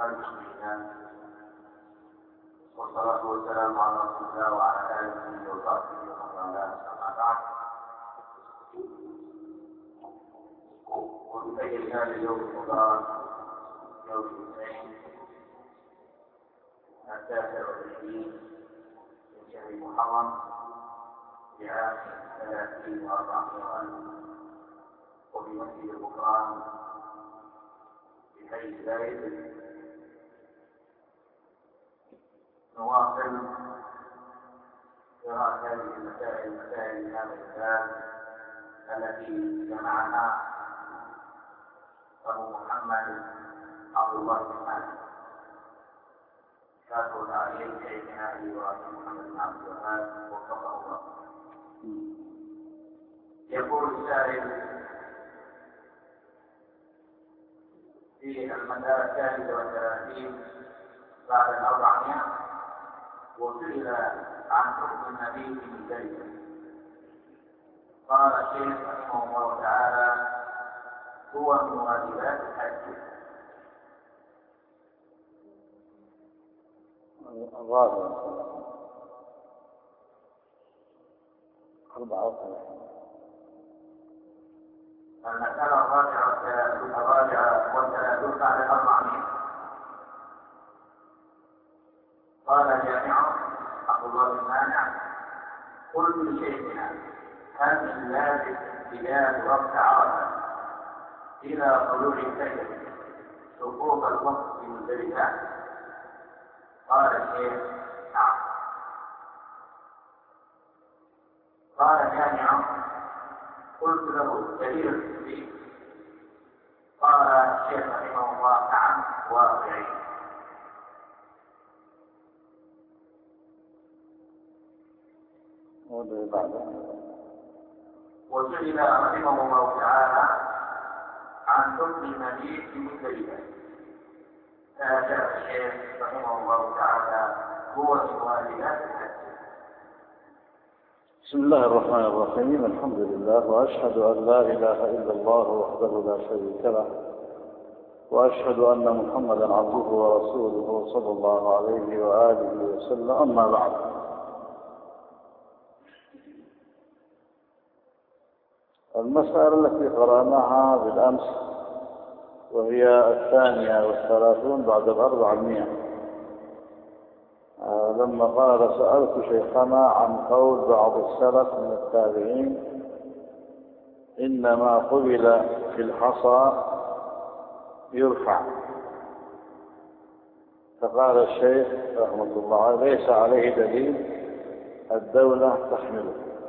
لله والصلاة والسلام على رسول الله وعلى آله وصحبه ومن والاه، أما بعد. وبأي هذا اليوم المبارك يوم الاثنين 29 من شهر محرم لعام 30 و400 وفي مسجد البكران في حي زايد نواصل قراءة هذه المسائل هذا الكتاب التي جمعها أبو محمد عبد الله بن مالك كاتب التعليم شيخنا إبراهيم محمد بن عبد الوهاب وفقه الله. يقول السائل في المسألة 33 بعد 400 وسئل عن حكم النبي في ذلك. قال الشيخ رحمه الله تعالى: هو من واجبات الحج. المسألة الرابعة والثلاثون بعد 400. قال جامع عبد الله بن مانع: قلت لشيخنا: هل من لازم بلاد وقت عرفة إلى طلوع الفجر سقوط الوقت في مزدلفة؟ قال الشيخ: نعم. قال جامع: قلت له: دليل فيه؟ قال الشيخ رحمه الله: نعم واقعي. وسئل رحمه الله تعالى عن حكم المبيت في مزدلفة، فأجاب الشيخ رحمه الله تعالى: هو من واجبات الحج. بسم الله الرحمن الرحيم. الحمد لله، وأشهد أن لا إله إلا الله وحده لا شريك له، وأشهد أن محمدا عبده ورسوله صلى الله عليه وآله وسلم. أما بعد، المسألة التي قرأناها بالأمس وهي 32 بعد 400، لما قال: سألت شيخنا عن قول بعض السلف من التابعين: إنما قبل في الحصى يرفع. فقال الشيخ رحمة الله عليه: ليس عليه دليل، الدولة تحمله.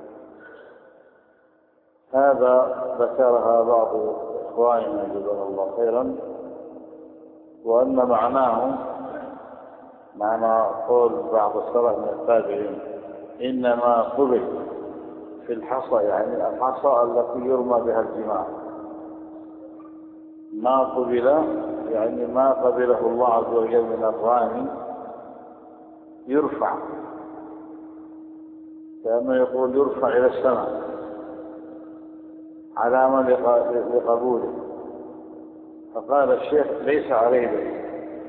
هذا ذكرها بعض إخواننا جزاهم الله خيرا، وأن معنى قول بعض السلف من التابعين إنما قبل في الحصى، يعني الحصى التي يرمى بها الجماع، ما قبل يعني ما قبله الله عز وجل من الرامي يرفع، كأنه يقول يرفع إلى السماء علامة لقبوله. فقال الشيخ: ليس عليه دليل،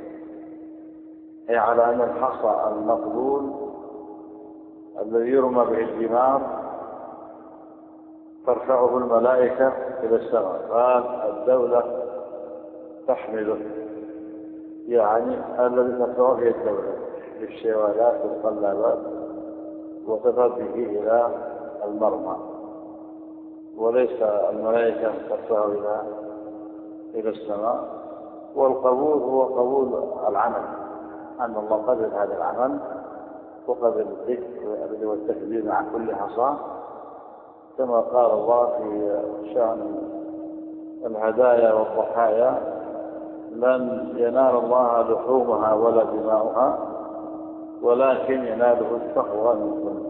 أي على أن الحصى المقبول الذي يرمى به الجمار ترفعه الملائكة إلى السماء. قال: الدولة تحمله، يعني الذي تدفع به الدولة بالشوالات والقلابات وتذهب به إلى المرمى، وليس الملائكة ترفعه إلى السماء. والقبول هو قبول العمل، أن الله قبل هذا العمل وقبل الذكر الذي هو التكبير مع كل حصى، كما قال الله في شأن الهدايا والضحايا: لن ينال الله لحومها ولا دماؤها ولكن يناله التقوى منكم.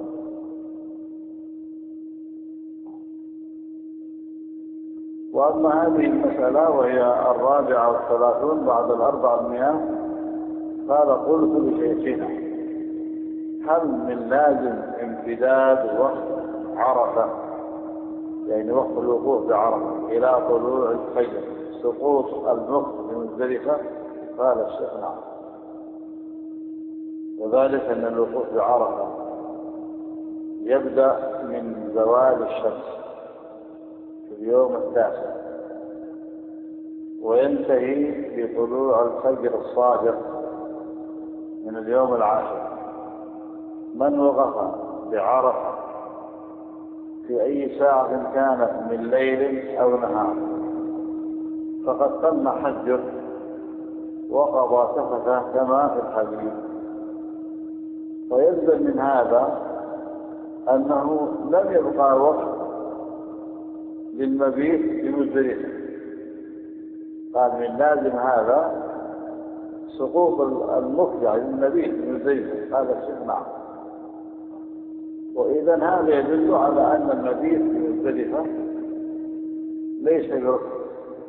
وأما هذه المسألة وهي 34 بعد 400، قال: قلت لشيخنا: هل من لازم امتداد وقت عرفة، يعني وقت الوقوف بعرفة، إلى طلوع الفجر سقوط الوقت بمزدلفة؟ قال الشيخ نعم. وذلك أن الوقوف بعرفة يبدأ من زوال الشمس في اليوم التاسع وينتهي بطلوع الفجر الصادق من اليوم العاشر. من وقف بعرفة في أي ساعة كانت من ليل أو نهار فقد تم حجه وقضى سفته كما في الحديث. ويلزم من هذا أنه لم يبقى وقت للمبيت بمزدلفة. قال من لازم هذا سقوط المفجع للمبيت بمزدلفة. هذا الشيء نعم. وإذا هذا يدل على أن المبيت بمزدلفة ليس بركن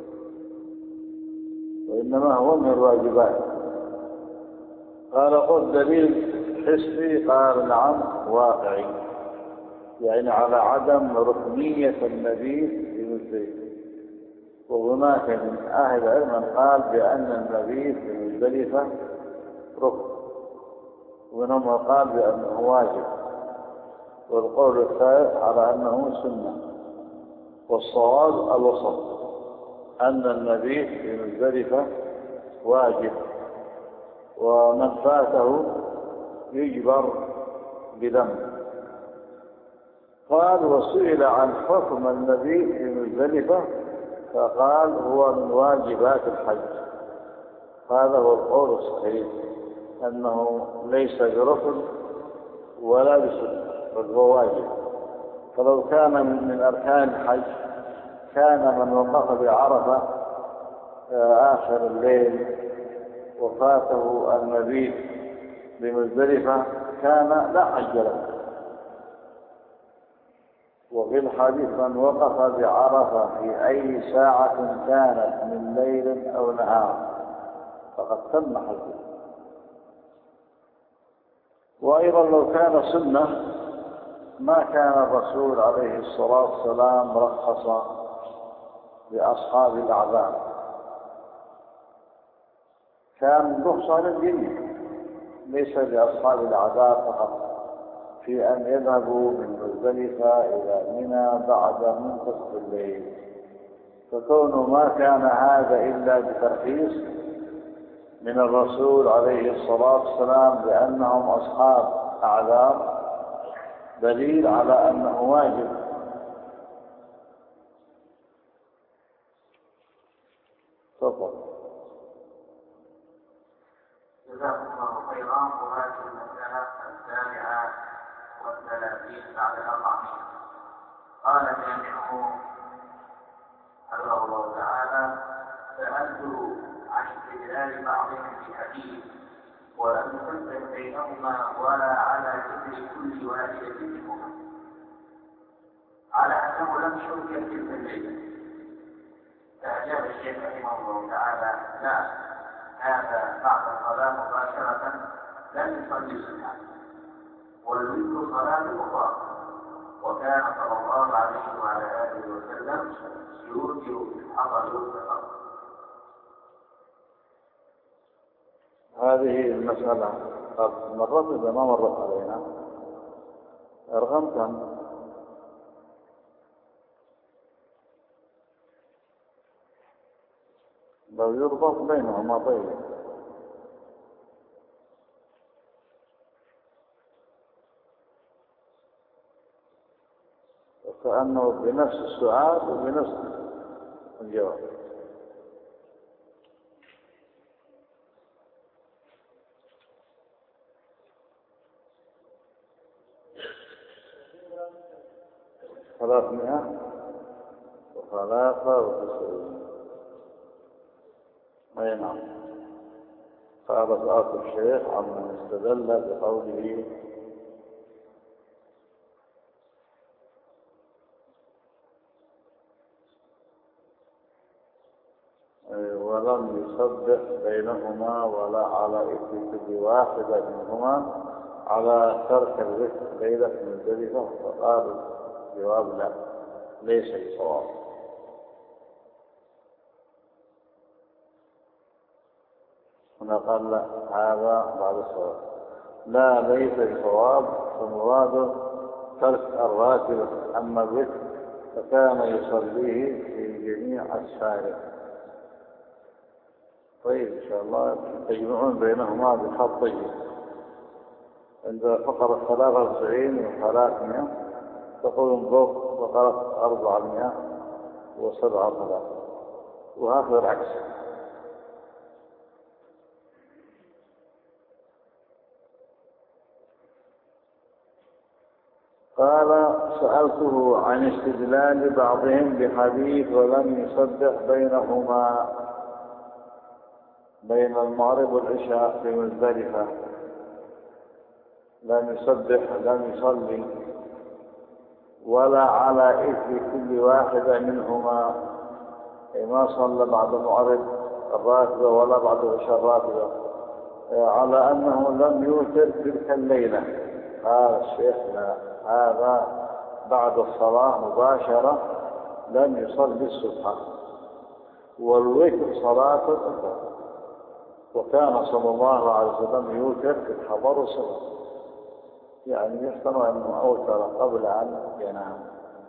وإنما هو من الواجبات. قال قل دليل حسي؟ قال نعم واقعي، يعني على عدم ركنية المبيت بمزدلفة. وهناك من أهل العلم من قال بأن المبيت بمزدلفة ركن، ومنهم من قال بأنه واجب، والقول الثالث على أنه سنة. والصواب الوسط، أن المبيت بمزدلفة واجب ومن فاته يجبر بذنب. قال وسئل عن حكم المبيت بمزدلفة فقال هو من واجبات الحج. هذا هو القول الصحيح، أنه ليس بركن ولا بسنة بل هو واجب. فلو كان من أركان الحج كان من وقف بعرفة آخر الليل وفاته المبيت بمزدلفة كان لا حج له. وفي الحديث من وقف بعرفة في أي ساعة كانت من ليل أو نهار فقد تم حجه. وأيضا لو كان سنة ما كان الرسول عليه الصلاة والسلام رخص لأصحاب الأعذار، كان رخصة للجميع ليس لأصحاب الأعذار فقط في أن يذهبوا من مزدلفة إلى منى بعد منتصف الليل. فكونه ما كان هذا إلا بترخيص من الرسول عليه الصلاة والسلام لأنهم أصحاب أعذار دليل على أنه واجب. تفضل. جزاكم الله خيرا. وهذه المسألة 37 بعد 400. قال جامعه حفظه الله تعالى: سألته عن استدلال بعضهم بحديث ولم يفرق بينهما ولا على ذكر كل واحدة منهما على أنه لم يشرك تلك الليلة. فأجاب الشيخ رحمه الله تعالى: لا، هذا بعد الصلاة مباشرة لم يصلي سنة، والوتر صلاة أخرى، وكان صلى الله عليه وعلى آله وسلم يوتر في الحضر والسفر. هذه المسألة قد مرت إذا ما مرت علينا. رقم كم؟ لو يربط بينهما طيب. كأنه بنفس السؤال وبنفس الجواب. ثلاثمائة وثلاثة وتسعين. أي نعم. قال سألت الشيخ عمن استدل بقوله ولم يصدق بينهما ولا على إثم كل واحدة منهما على ترك الرزق ليلة مزدلفة. فقال الجواب لا، ليس بصواب. هنا قال لا، هذا بعد الصلاة. لا ليس بصواب، فمراده ترك الراتبة، أما الوتر فكان يصليه في جميع أسفاره. طيب إن شاء الله تجمعون بينهما بخط طيب. عند فقرة 93 و300 تقولون ضبط فقرة 407، وهكذا العكس. قال: سألته عن استدلال بعضهم بحديث ولم يصدق بينهما، بين المغرب والعشاء في مزدلفة، لم يصدق، لم يصلي، ولا على إثر كل واحدة منهما، ما صلى بعد المغرب الراتبة ولا بعد العشاء الراتبة، على أنه لم يوتر تلك الليلة. قال الشيخ: لا، هذا بعد الصلاة مباشرة لم يصلي الصبح، والوتر صلاة الظهر، وكان صلى الله عليه وسلم يوتر في الحضر والسفر، يعني يحتمل أنه أوتر قبل أن ينام،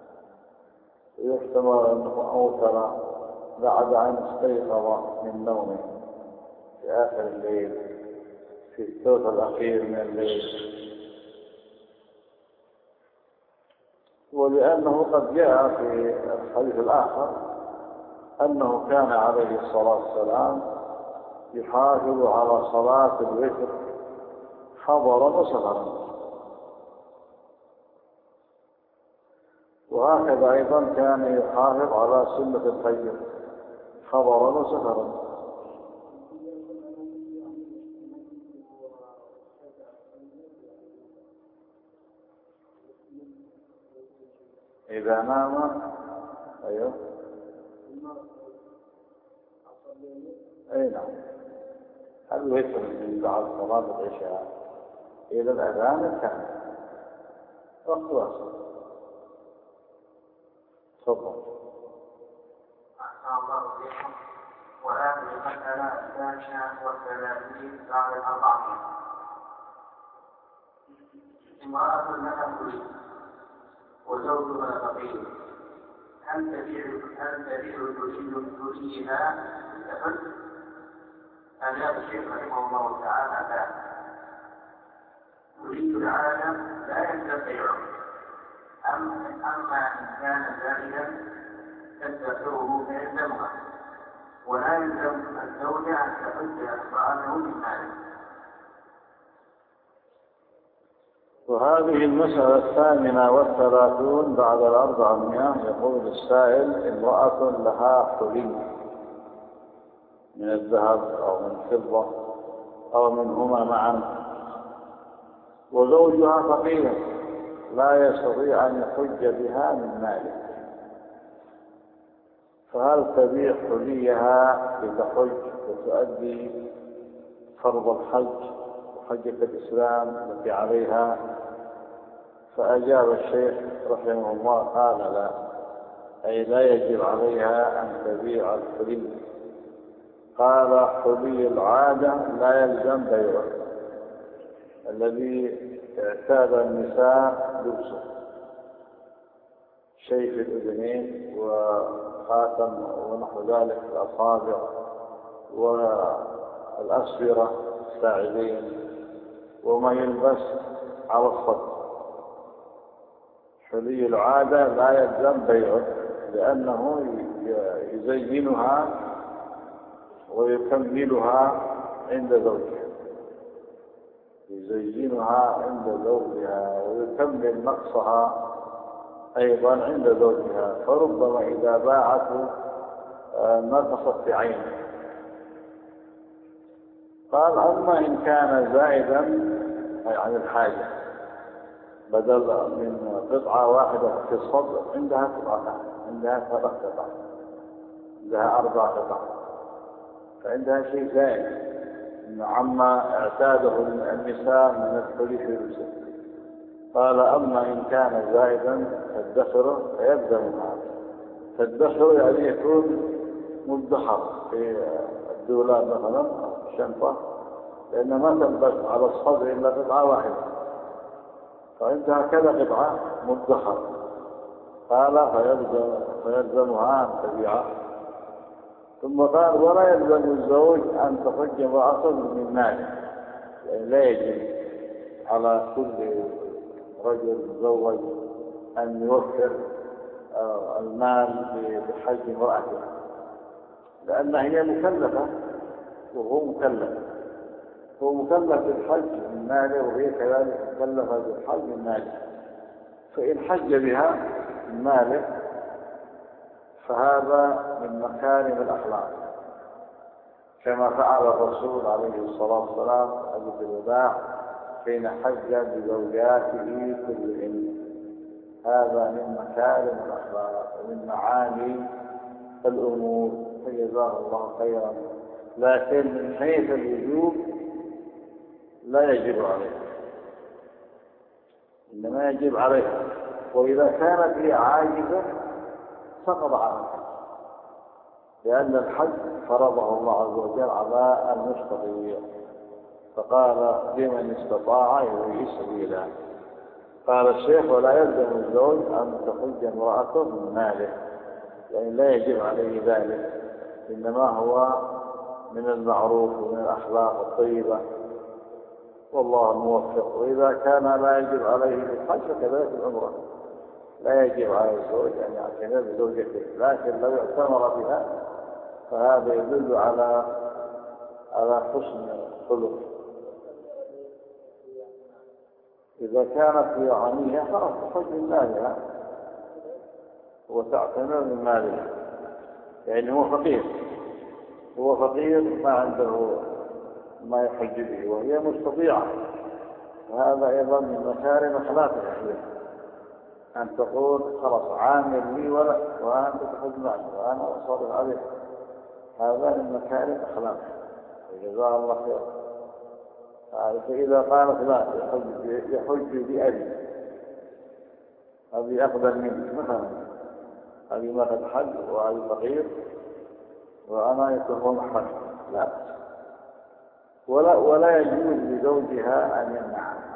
ويحتمل أنه أوتر بعد أن استيقظ من نومه في آخر الليل، في الثلث الأخير من الليل. ولأنه قد جاء في الحديث الآخر أنه كان عليه الصلاة والسلام يحافظ على صلاة الوتر حضرا وسفرا، وهكذا أيضا كان يحافظ على سنة الفجر حضرا وسفرا. إذا نام، أيوه، أي نعم، الوتر من بعد صلاة العشاء إلى الأذان كان وقت واصل. تفضل. أحسن الله إليكم. وهذه المسألة 32 بعد 400. امرأة لها تريد وزوجها فقير، هل تبيع تريدها بالسفر؟ أجاب الشيخ رحمه الله تعالى: لا، تريد العالم لا يلزم بيعه، أما إن كان زائدا تدخره فيلزمها، ولا يلزم الزوجة أن تحج امرأته من ماله. وهذه المسألة 38 بعد 400. يقول السائل: امرأة لها حلي من الذهب أو من الفضة أو منهما معا، وزوجها فقير لا يستطيع أن يحج بها من ماله، فهل تبيع حليها لتحج وتؤدي فرض الحج وحجة الإسلام التي عليها؟ فأجاب الشيخ رحمه الله قال: لا، أي لا يجب عليها أن تبيع الحلي. قال: حلي العادة لا يلزم بيعه، الذي اعتاد النساء لبسه، شيء في الأذنين وخاتم ونحو ذلك، الأصابع والأسفرة الساعدين، وما يلبس على الصدر. حلي العادة لا يلزم بيعه، لأنه يزينها ويكملها عند زوجها، يزينها عند زوجها ويكمل نقصها أيضا عند زوجها، فربما إذا باعته نقصت في عينه. قال: أما إن كان زائدا أي عن الحاجة، بدل من قطعة واحدة في الصدر عندها قطعتان، عندها 3 قطع، عندها 4 قطع، فعندها شيء زائد عما اعتاده النساء من الحلي في لبسه. قال: أما إن كان زائدا تدخره فيلزمها. تدخر يعني يكون مدخر في الدولاب مثلا، الشنطة، لأن ما تنبت على الصدر إلا قطعة واحدة، فعندها كذا قطعة مدخرة. قال فيلزمها أن تبيعه. ثم قال ولا يلزم الزوج أن تخرج امرأته من ماله، يعني لا يجب على كل رجل مزوج أن يوفر المال بحج امرأته، لأن هي مكلفة وهو مكلف. هو مكلف بالحج من ماله وهي كذلك مكلفة بالحج من ماله، فإن حج بها من ماله فهذا من مكارم الأخلاق، كما فعل الرسول عليه الصلاة والسلام في حجة الوداع حين حج بزوجاته كلهن. هذا من مكارم الأخلاق ومن معاني الأمور، فجزاه الله خيرا. لكن من حيث الوجوب لا يجب عليها، إنما يجب عليها. وإذا كانت هي عاجزة سقط عنها الحج، لأن الحج فرضه الله عز وجل على المستطيع، فقال لمن استطاع إليه سبيلا. قال الشيخ ولا يلزم الزوج أن تخرج امرأته من ماله، يعني لا يجب عليه ذلك، إنما هو من المعروف ومن الأخلاق الطيبة، والله الموفق. وإذا كان لا يجب عليه الحج فكذلك العمرة، لا يجب على الزوج أن يعتمر بزوجته، لكن لو اعتمر بها فهذا يدل على حسن الخلق. إذا كانت هي غنية خلاص تخرج من مالها وتعتمر من مالها، يعني هو فقير ما عنده ما يحج به وهي مستطيعة، وهذا أيضا من مكارم أخلاقها هي أن تقول خلاص عامل لي وأنت تحج معي وأنا أصرف عليك. هذا من مكارم أخلاقها، وجزاها الله خيرا. فإذا قالت لا يحج بأبي، أبي أقبل مني مثلا، أبي مثلا حج وأبي فقير وأنا يكون محرم، لا، ولا يجوز لزوجها أن يمنعها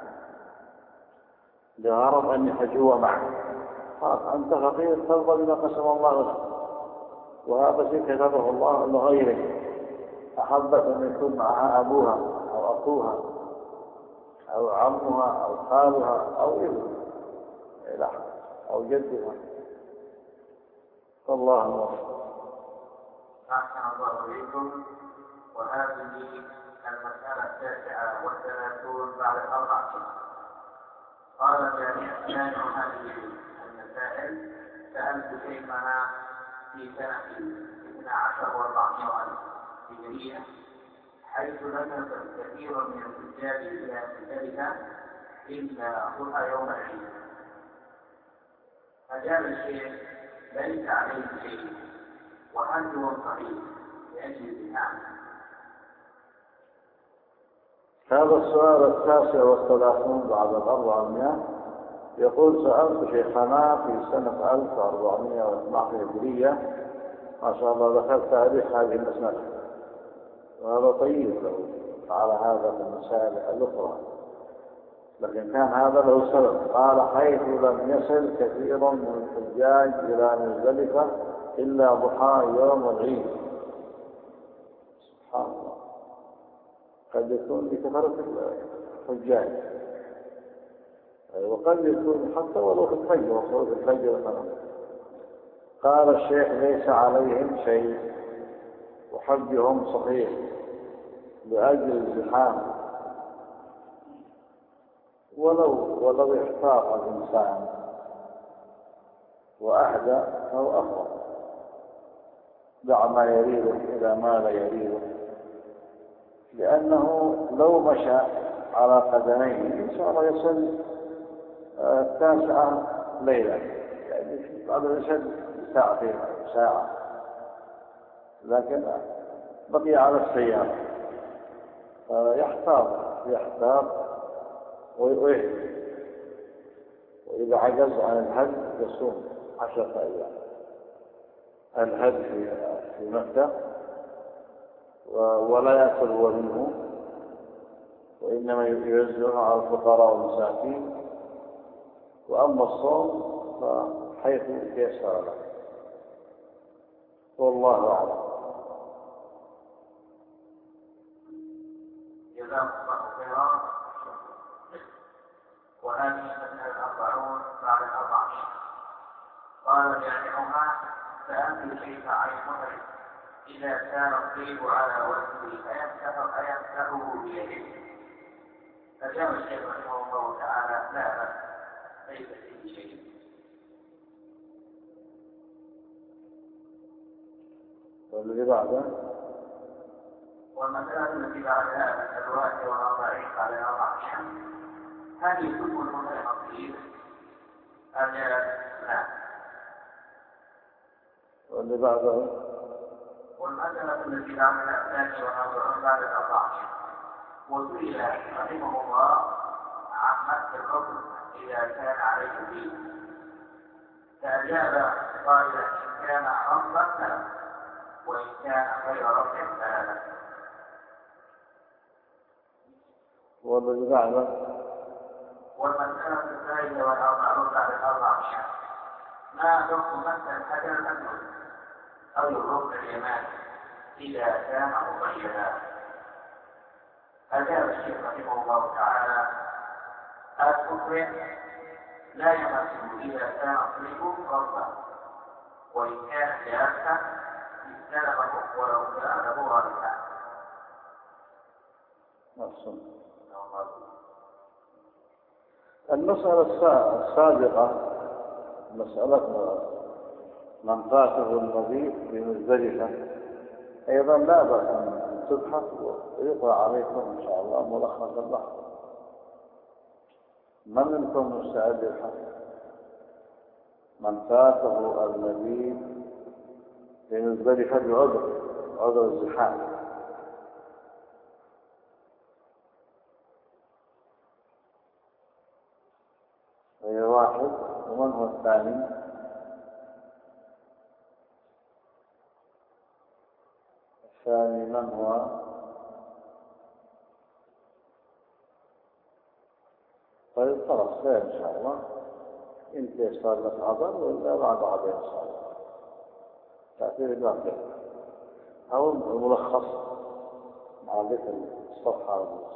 لغرض أن يحجوا معه. خلاص أنت فقير ترضى بما قسم الله لك، وهذا شيء كتبه الله لغيرك. أحبت أن يكون معها أبوها أو أخوها أو عمها أو خالها أو ابنها أو جدها، فالله موفق. أحسن الله إليكم. وهذه المسألة 39 بعد 4. قال جامع هذه المسائل: سألت شيخنا في سنة 12 و400 هجرية، حيث لم يصل كثير من الحجاج إلى مزدلفة إلا ضحى يوم العيد. فجاب الشيخ: ليس عليه شيء وحجه صحيح لأجل الزحام. هذا السؤال 39 بعد 400. يقول: سألت شيخنا في سنة 1412 هجرية. ما شاء الله ذكرت تاريخ هذه المسألة، وهذا طيب له على هذا في المسائل الأخرى، لكن كان هذا له سبب. قال: حيث لم يصل كثير من الحجاج إلى مزدلفة إلا ضحى يوم العيد. سبحان الله، قد يكون بكثرة الحجاج، وقد يكون حتى ولو في الحج وصول في الحج مثلا. قال الشيخ: ليس عليهم شيء وحجهم صحيح لأجل الزحام، ولو احتاط الإنسان وأهدى فهو أفضل. دع ما يريده إلى ما لا يريده، لأنه لو مشى على قدميه إن شاء الله يصل 9 ليلة، يعني في بعض الأشد ساعة، لكن بقي على السيارة، يحتاط ويهدي. وإذا عجز عن الهدي يصوم 10 أيام. الهدي في مكة ولا يأكل هو منه، وإنما يوزعها على الفقراء والمساكين. وأما الصوم فحيث يسر له، والله أعلم. جزاكم الله خيرا. وهذه المسألة 40 بعد 14. قال جامعها: فأنت كيف عينها إذا كان الطيب على وجهه أيمسحه بيده؟ فجاء الشيخ رحمه الله تعالى: لا بأس، ليس فيه شيء. والذي بعده: والمسألة التي بعدها من الرواية والأربعين بعد 14: هل يكون المسلم الطيب؟ لا. واللي بعده: والمسألة التي بعدها 42 بعد 14: وسئل رحمه الله عن مس الركن إذا كان عليه دين، فأجاب قائلا: إن كان رفضا فلا، وإن كان غير رفض فلا. والذي بعده: والمسألة 43 بعد 14: ما حكم مس الحجر الأسود أو الركن اليماني إذا كان مقيدا؟ أجاب الشيخ رحمه الله تعالى: المكره لا يمسه إذا كان طيبه رطبا، وإن كان جافا استلمه ولو كان له غالبا. المسألة السابقة مسألة من فاته المبيت بمزدلفة أيضا لا بأس أن تبحث ويقرأ عليكم إن شاء الله ملخص البحث. من منكم مستعد للحث؟ من فاته المبيت بمزدلفة بعذر الزحام؟ هي واحد. ومن هو الثاني؟ الثاني من هو؟ طيب خلاص خير إن شاء الله، إن تيسر لك عذر وإلا بعد عذر إن شاء الله تأثير الباقي أو الملخص مع ذكر الصفحة والملخص.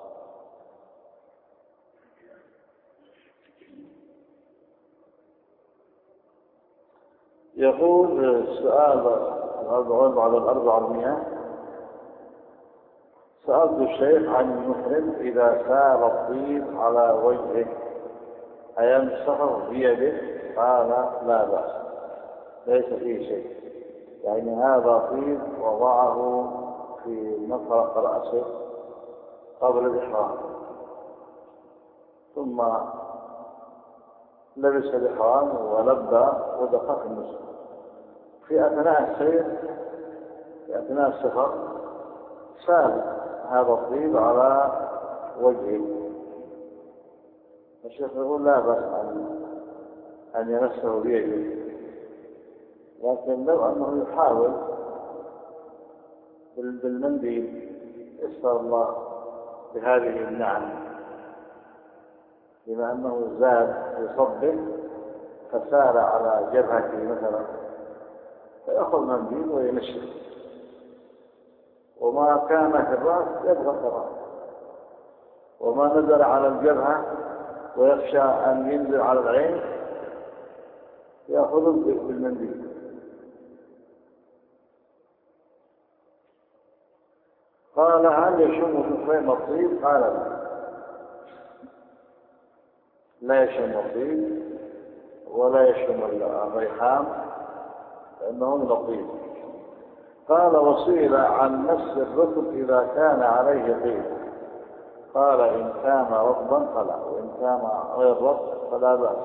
يقول السؤال 40 بعد 400: سألت الشيخ عن المحرم إذا سال الطيب على وجهه أيمسحه بيده؟ قال: لا بأس، ليس فيه شيء، يعني هذا طيب وضعه في مفرق رأسه قبل الإحرام، ثم لبس الإحرام ولبى ودخل في النسك. في أثناء السير، في أثناء السفر، سال هذا الطيب على وجهه. الشيخ يقول: لا بأس أن يمسه بيده، لكن لو أنه يحاول بالمنديل يسر الله بهذه النعم، بما أنه زاد يصبه فسار على جبهته مثلا، فيأخذ منديل ويمشي، وما كان في الرأس يبقى في الرأس، وما نزل على الجبهة ويخشى أن ينزل على العين يأخذ بالمنديل. قال: هل يشم النخيم الطيب؟ قال: لا يشم الطيب ولا يشم الريحان لأنه من الطيب. قال: وسئل عن مس الركب إذا كان عليه طيب؟ قال: إن كان رطبا فلا، وإن كان غير رطب فلا بأس.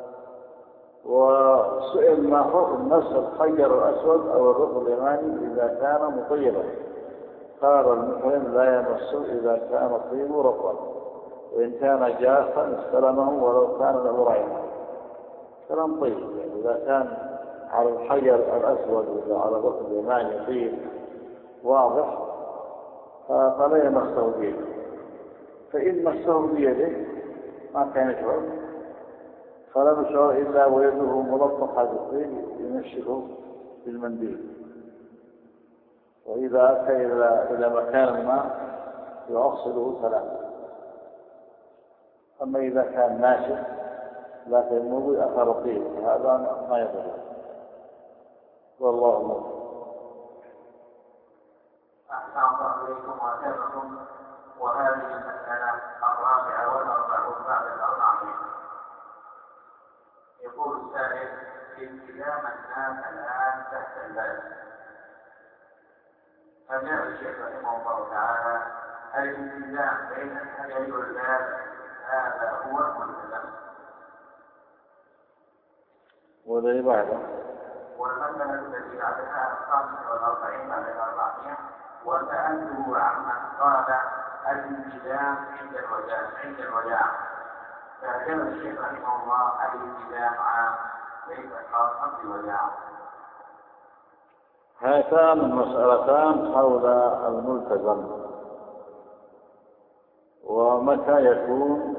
وسئل ما حكم مس الحجر الأسود أو الركن اليماني إذا كان مطيبا؟ قال: المحرم لا يمسه إذا كان الطيب رطبا، وإن كان جافا استلمه ولو كان له ريحان. كلام طيب، يعني إذا كان على الحجر الأسود وإذا على الركن اليماني طيب واضح فلا يمسه بيده، فإن مسه بيده ما كان يشعر، فلم يشعر إلا ويده ملطخة بالطين ينشره بالمنديل. وإذا أتى إلى مكان ما يعصره ثلاثة. أما إذا كان ناشف لكن الموضوع أثر فيه هذا ما يضر. والله أعلم. أحسن الله إليكم وأتابعكم. وهذه المسألة 44 بعد 40. يقول السائل: التزام الناس الآن تحت الباب، فجاء الشيخ رحمه الله تعالى: الالتزام بين الحجر والباب هذا هو الملتزم. والذي بعده والمسألة التي بعدها 45 بعد 400. وسألته عمن قال الالتزام عند الوداع، فأجاب الشيخ رحمه الله: الالتزام عام ليس خاصا بالوداع. هاتان المسألتان حول الملتزم ومتى يكون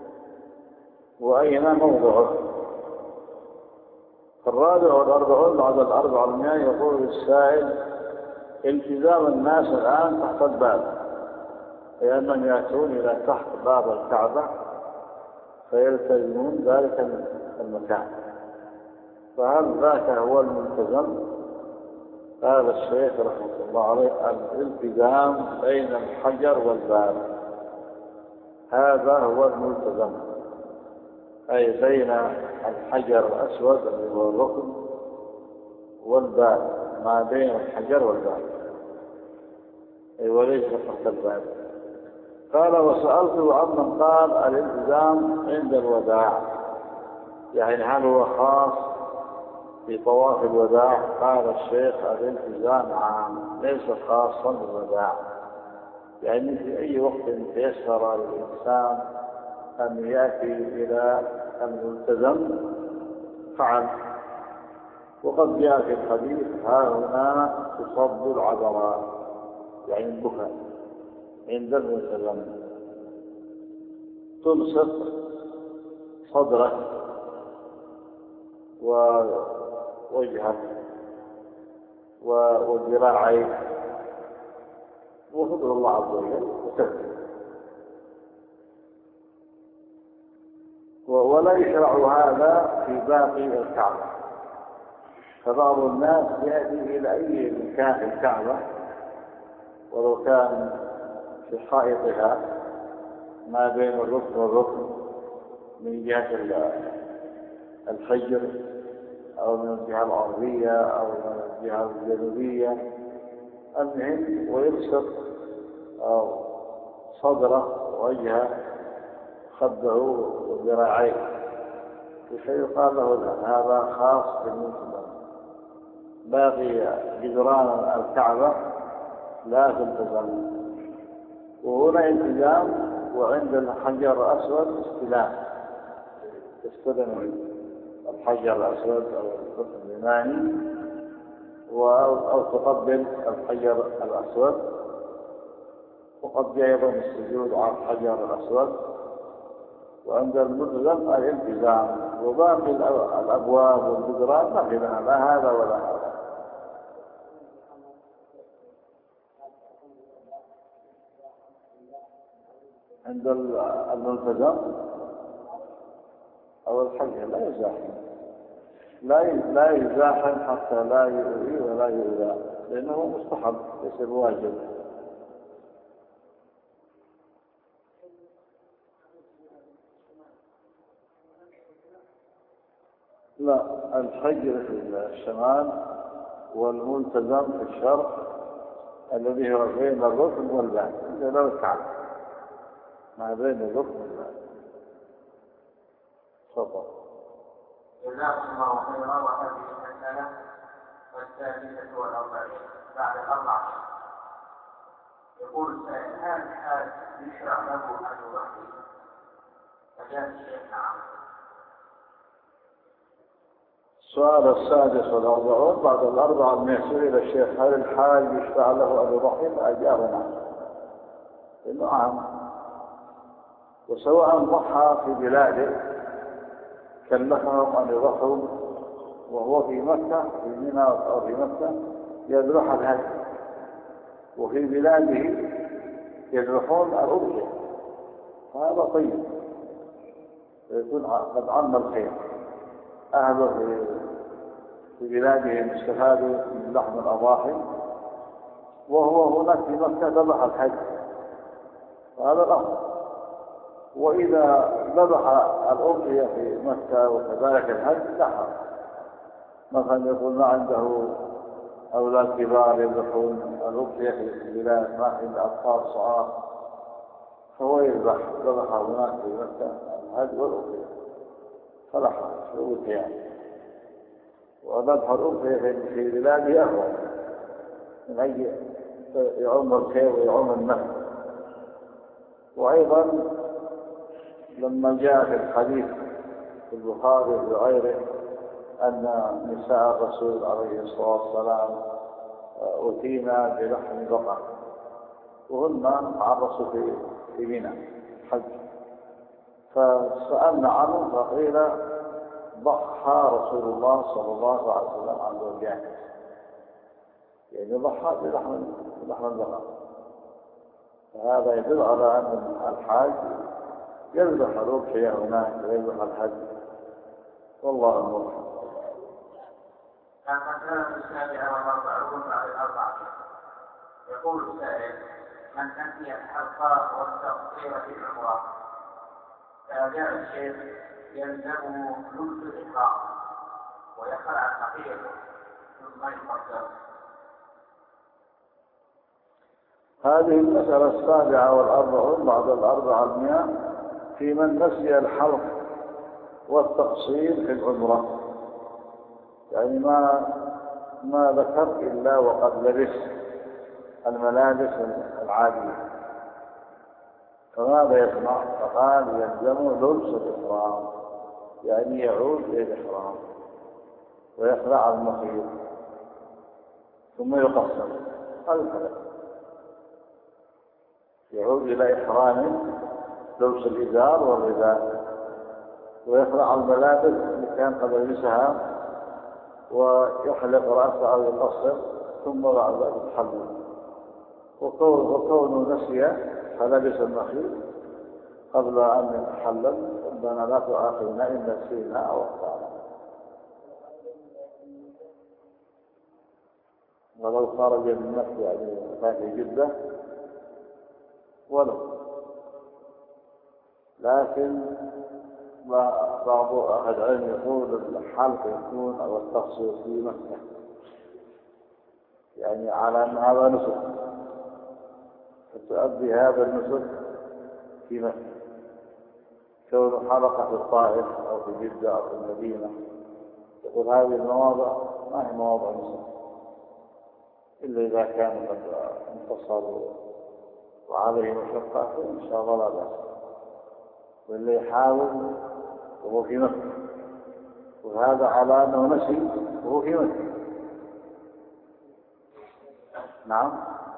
وأين موضعه. الرابع والأربعون بعد 400 يقول السائل: التزام الناس الآن تحت الباب، لأنهم يأتون إلى تحت باب الكعبة فيلتزمون ذلك المكان، فهل ذاك هو الملتزم؟ قال الشيخ رحمه الله عليه: الالتزام بين الحجر والباب هذا هو الملتزم، أي بين الحجر الأسود اللي هو الركن والباب، ما بين الحجر والباب، أي وليس تحت الباب. قال: وسألته عمن قال الالتزام عند الوداع، يعني هل هو خاص في طواف الوداع؟ قال الشيخ: الالتزام عام ليس خاصا بالوداع، يعني في أي وقت تيسر للإنسان أن يأتي إلى الملتزم فعل. وقد جاء في الحديث: ها هنا تصب العذراء، يعني البكاء عند الملتزم، تلصق صدرك ووجهك وذراعيك وتدعو الله عز وجل وتبكي. ولا يشرع هذا في باقي الكعبة، فبعض الناس يأتي إلى أي مكان في الكعبة ولو كان في حائطها ما بين الركن والركن من جهة الحجر أو من الجهة الغربية أو من الجهة الجنوبية، المهم ويبسط صدره ووجهه خده وذراعيه، كيف يقال له هذا خاص بالمسلم. باقي جدران الكعبة لا تلتزم، وهنا التزام، وعند الحجر الأسود استلام، تستلم الحجر الأسود أو الركن اليماني أو تقبل الحجر الأسود. وقد جاء أيضا السجود على الحجر الأسود. وعند الملتزم الالتزام، وباقي الأبواب والجدران ما في لها لا هذا ولا هذا. عند الملتزم أو الحجر لا يزاحم، لا يزاحم حتى لا يؤذي ولا يؤذى، لأنه مستحب ليس بواجب. لا، الحجر في الشمال والملتزم في الشرق الذي هو بين الركن والباب، لو الكعبة ما بين الركن والباب. تفضل. جزاكم الله خيرا. وهذه المسألة 46 بعد 4. يقول السائل: هل الحاج يشرع له أن يضحي؟ فجاء الشيخ: نعم. السؤال 46 بعد 400 سئل الشيخ: هل الحاج يشرع له أن يضحي؟ أجاب: نعم. إنه عام. وسواء ضحى في بلاده كلفهم أن يضحوا وهو في مكة في منى أو في مكة يذبح الهدي، وفي بلاده يذبحون الأضحية، فهذا طيب، يكون قد عم الخير. أهله في بلادهم استفادوا من لحم الأضاحي، وهو هناك في مكة ذبح الحج، فهذا الأمر. وإذا ذبح الأضحية في مكة وكذلك الحج لا، مثلا يقول ما عنده أولاد كبار يذبحون الأضحية في البلاد، ما عنده أطفال صغار، فهو ذبح هناك في مكة الحج والأضحية فلا حرج، هو يعني. وذبح الأضحية في بلاده أهون من أجل يعم الخير ويعم النفع. وأيضا لما جاء في الحديث في البخاري وغيره أن نساء الرسول عليه الصلاة والسلام أتينا بلحم بقر وهن عرسوا في منى حج، فسألنا عنه فقيل ضحى رسول الله صلى الله عليه وسلم عن زوجان، يعني ضحى بلحم البقر. فهذا يدل على أن الحاج يذبح الأضحية هناك ويذبح الحج، والله الموفق. المسألة السابعة والأربعون بعد الأربع. يقول السائل: من نسي الحلق والتقصير في العمرة فجاء الشيخ يلزمه لبس الإحرام ويخلع النقيض ثم يقدر. هذه المسألة السابعة والأربعون بعد 400 في من نسي الحلق والتقصير في العمرة، يعني ما ذكر إلا وقد لبس الملابس العادية، فماذا يصنع؟ فقال يلزمه لبس الإحرام، يعني يعود إلى الإحرام ويخلع المخيط ثم يقصر. هذا الكلام، يعود إلى إحرام لبس الإزار والرداء ويخلع الملابس التي كان قد لبسها ويحلق رأسه أو يقصر ثم بعد ذلك يحلل. وكونه نسي فلبس المخيط قبل أن يتحلل ربنا لا تؤاخذنا إن نسينا أو أخطأنا، ولو خرج من نفسه يعني في جدة ولو. لكن بعض أهل العلم يقول الحلق يكون أو التقصير في مكة، يعني على أن هذا نسك، فتؤدي هذا النسك في مكة. كون حلقة في الطائف أو في جدة أو في المدينة، يقول هذه المواضع ما هي مواضع نسك إلا إذا كان قد انتصروا وعليه مشقة إن شاء الله لا بأس، واللي يحاول وهو في مكة، وهذا على أنه نسي وهو في مكة. نعم،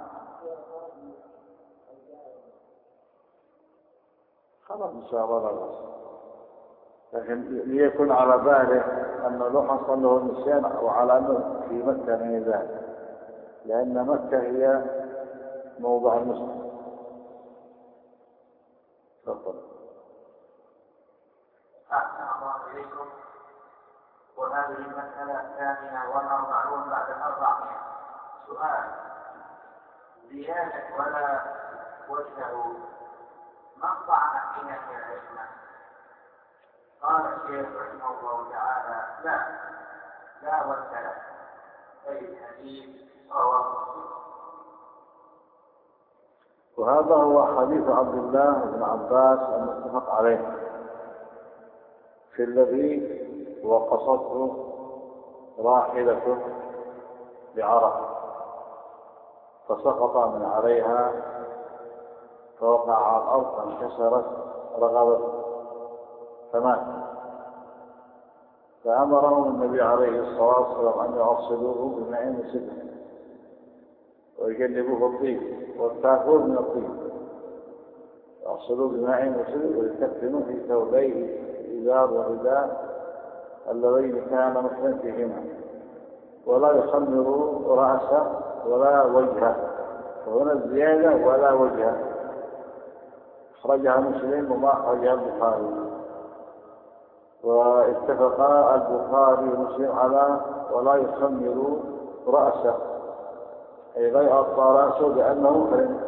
خلاص إن شاء الله لا بأس، لكن ليكن على باله أنه لو حصل له النسيان وعلى أنه في مكة من ذلك، لأن مكة هي موضع المسلم. تفضل. أحسن الله إليكم. وهذه المسألة 48 بعد 400. سؤال: زيادة ولا وجهه من طعن في نهي العلم؟ قال الشيخ رحمه الله تعالى: لا وجه له، أي الحديث رواه مسلم. وهذا هو حديث عبد الله بن عباس المتفق عليه في الذي وقصته راحلته بعرفة فسقط من عليها فوقع على الأرض فانكسرت رغبته فمات، فأمرهم النبي عليه الصلاة والسلام أن يغسلوه بماء وسدر ويجنبوه الطيب والكافور من الطيب يغسلوا بماء وسدر ويكفنوا في ثوبيه الإزار والرداء اللذين كان مسلم فيهما، ولا يخمروا رأسه ولا وجهه، وهنا الزيادة ولا وجهه أخرجها مسلم وما أخرجها البخاري. واتفقا البخاري ومسلم على ولا يخمروا رأسه، أي لا يغطى رأسه لأنه محرم.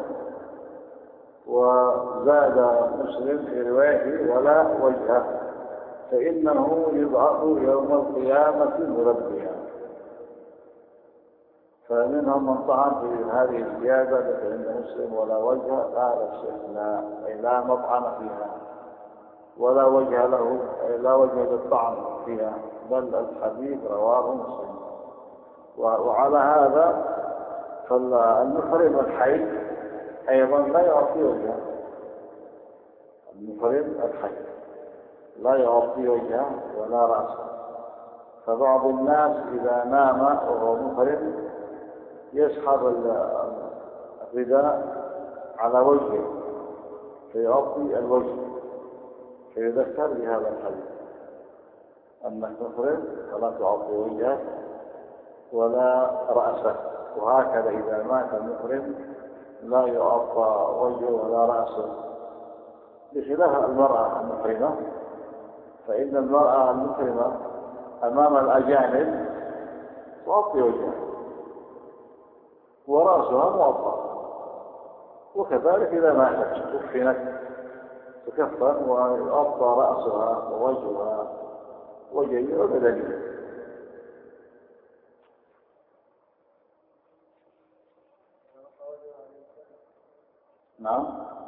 وزاد مسلم في روايته ولا وجهه، فإنه يبعث يوم القيامة ملبيا. فمنهم من طعن في هذه الزيادة عند مسلم ولا وجه، قال الشيخ لا، أي لا مطعن فيها ولا وجه له، أي لا وجه للطعن فيها، بل الحديث رواه مسلم. وعلى هذا فالمحرم الحي أيضا لا يغطي وجهه، المحرم الحي لا يغطي وجهه ولا رأسه. فبعض الناس إذا نام وهو محرم يسحب الرداء على وجهه فيغطي الوجه، فيذكر بهذا الحديث أنك محرم فلا تغطي وجهك ولا رأسك. وهكذا إذا مات المحرم لا يغطى وجهه ولا رأسه، بخلاف المرأة المحرمة، فإن المرأة المحرمة أمام الأجانب تغطي وجهها ورأسها مغطى، وكذلك إذا ماتت كفنت تكفن ويغطى رأسها ووجهها وجهها وبدنها. نعم،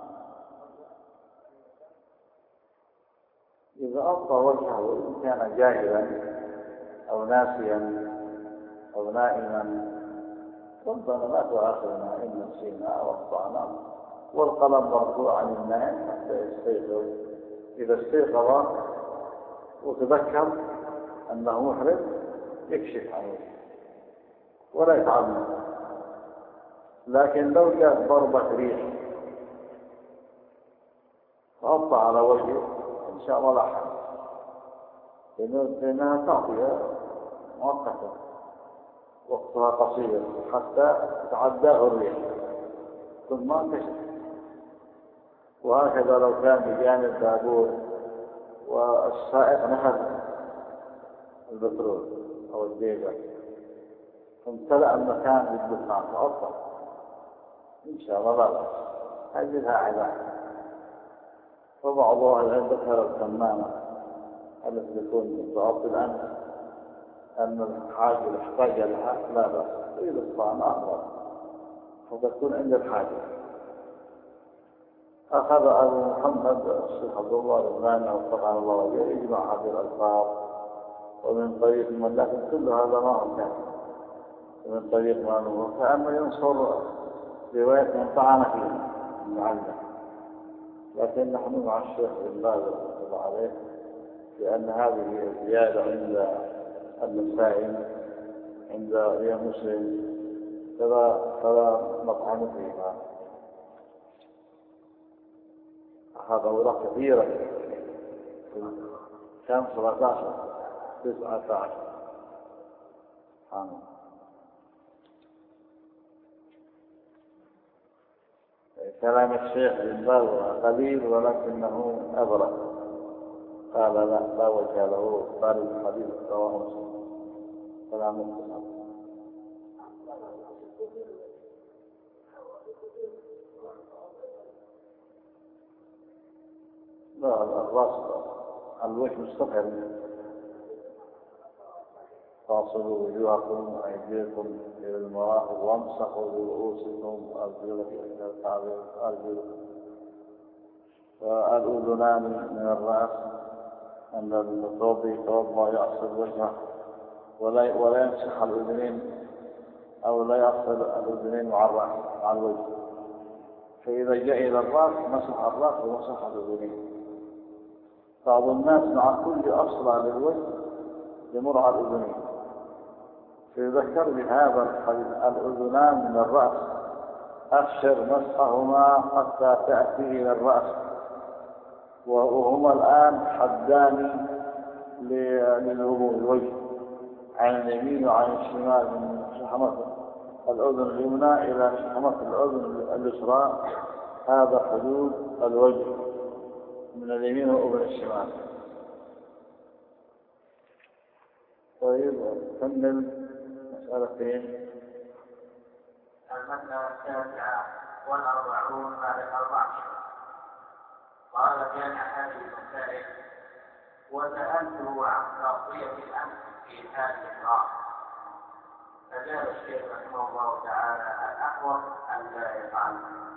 إذا أغطى وجهه وإن كان جاهلا أو ناسيا أو نائما ربنا لا تؤاخذنا إن نسينا أو أخطأنا، والقلم مرفوع عن النائم حتى يستيقظ. إذا استيقظ وتذكر أنه محرم يكشف عنه ولا يتعمد. لكن لو جاءت ضربة ريح غطى على وجهه إن شاء الله لا حرج، لأنها تعطيها مؤقتة وقتها قصير حتى تعداه الريح ثم انكشف. وهكذا لو كان بجانب بابور والسائق نهب البترول أو الديزل فامتلأ المكان بالدخان فأطلق إن شاء الله لا بأس، هذه عبادة. وبعض أهل العلم ذكر الكمامة التي تكون تغطي الأنف أن الحاجة يحتاج لها لا بأس، إذا استطعنا أمر فتكون عند الحاجة. أخذ أبو محمد الشيخ عبد الله الرحمن وفقه الله وجل يجمع هذه الألفاظ ومن طريق من، لكن كل هذا ما هو كان من طريق ما هو، فأما ينصر رواية من طعن فيه المعلم. لكن نحن مع الشيخ بن باز رحمه الله عليه لأن هذه الزيادة عند النسائي عند مسلم فلا نطعن فيها. هذا أوراق كثيرة، كم 17 19 سبحان الله. كلام الشيخ بن باز قليل ولكنه أبرأ، قال لا وجه له، قال الحديث رواه مسلم كلام مختصر. لا الرأس الوجه مستقر، فاصلوا وجوهكم وأيديكم إلى المرافق وامسحوا برؤوسكم وأرجلكم إلى أرجلكم. والأذنان من الرأس أن المتوضي يتوضأ يغسل وجهه ولا يمسح الأذنين أو لا يغسل الأذنين مع الرأس مع الوجه، فإذا جاء إلى الرأس مسح الرأس ومسح الأذنين. بعض الناس مع كل أصلع للوجه يمر على الأذنين، فيذكر بهذا الأذنان من الرأس أخشر مسحهما حتى تأتي إلى الرأس، وهما الآن حدان للوجه، عن اليمين وعن الشمال، من شحمة الأذن اليمنى إلى شحمة الأذن اليسرى، هذا حدود الوجه من اليمين وأذن الشمال. طيب كمل مسألتين. المسألة 49 بعد 400. قال كان هذه المسائل وسألته عن تغطية الأنف في حال الإحرام، فجاء الشيخ رحمه الله تعالى الأحوط أن لا يفعل.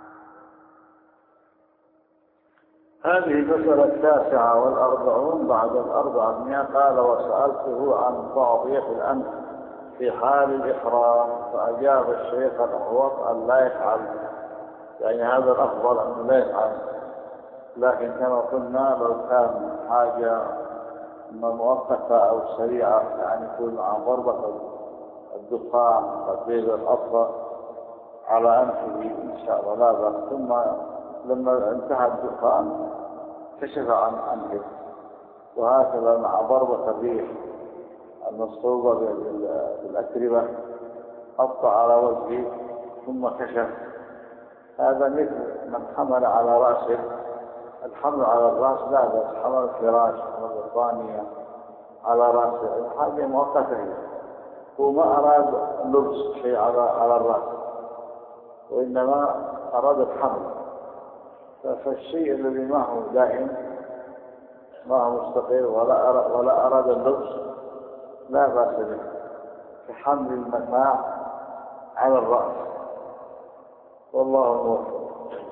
هذه المسألة 49 بعد 400. قال وسألته عن تغطية الأنف في حال الإحرام، فأجاب الشيخ الأحوط أن لا يفعل، يعني هذا الأفضل أن لا يفعل. لكن كما قلنا لو كان حاجة مؤقتة أو سريعة، يعني يكون عن ضربة الدخان تطبيق الأصل على أنفه إن شاء الله لا بأس. ثم لما انتهى الدخان كشف عن أنفه، وهكذا مع ضربة الريح المصحوبة بالأتربة أبطأ على وجهه ثم كشف. هذا مثل من حمل على رأسه. الحمل على الرأس لا بأس، حمل الفراش حمل الطانية على رأسه الحاجة مؤقتة، هو ما أراد لبس شيء على الرأس، وإنما أراد الحمل. فالشيء الذي ما هو دائم ما هو مستقر ولا أراد اللبس لا بأس به، كحمل المتاع على الرأس، والله موفق.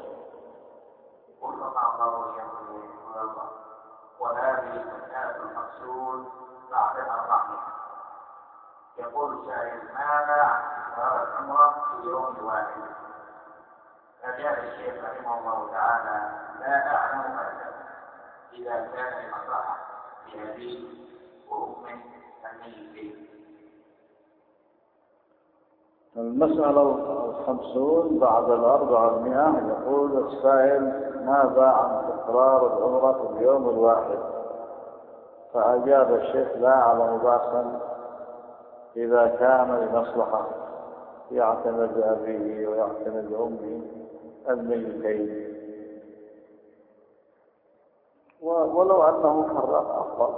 وهذه مسألة المقصود بعد 400. يقول السائل ماذا عن تكرار العمرة في يوم واحد؟ فجاء الشيخ رحمه الله تعالى لا أعلم أبدا إذا كان المصلحة بأبيه وأمه الميتين. المسألة 50 بعد 400. يقول السائل ماذا عن تكرار العمرة في اليوم الواحد؟ فأجاب الشيخ لا أعلم بأسا إذا كان لمصلحة يعتنى بأبيه ويعتنى بأمه الميتين، ولو أنه كرر أفضل،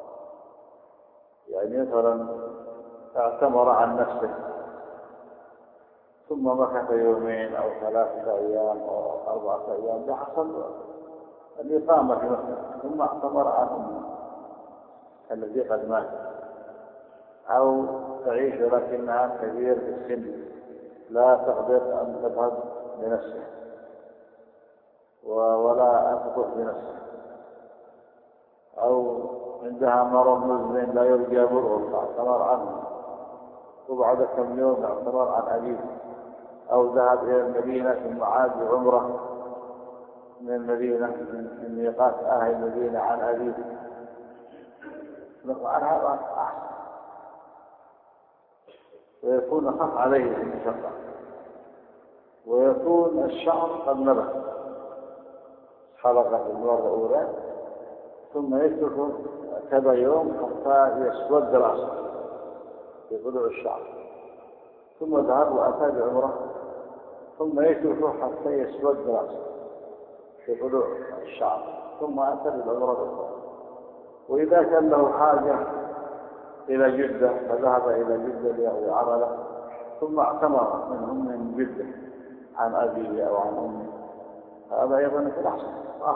يعني مثلا اعتمر عن نفسه ثم مكث يومين أو 3 أيام أو 4 أيام بحسب الإقامة في مكة، ثم اعتمر عن أمه الذي قد مات، أو تعيش ولكنها كبير في السن لا تقدر أن تذهب بنفسه ولا أن تطوف بنفسه، أو عندها مرض مزمن لا يرجى برؤه فاعتمر عنه، وبعد كم يوم اعتمر عن أبيه، أو ذهب إلى المدينة ثم عاد بعمرة من المدينة من ميقات أهل المدينة عن أبيه، عن هذا أحسن ويكون أخف عليه المشقة، ويكون الشعر قد نبت حلقة المرة الأولى، ثم يترك كذا يوم حتى يسود رأسه في طلوع الشعر، ثم ذهب وأتى بعمرة، ثم يتركه حتى يسود رأسه في طلوع الشعر، ثم أتى بالعمرة الأخرى. وإذا كان له حاجة إلى جدة فذهب إلى جدة ليقضي عمله، ثم اعتمر من جدة عن أبيه أو عن أمه، هذا أيضا في الأحسن.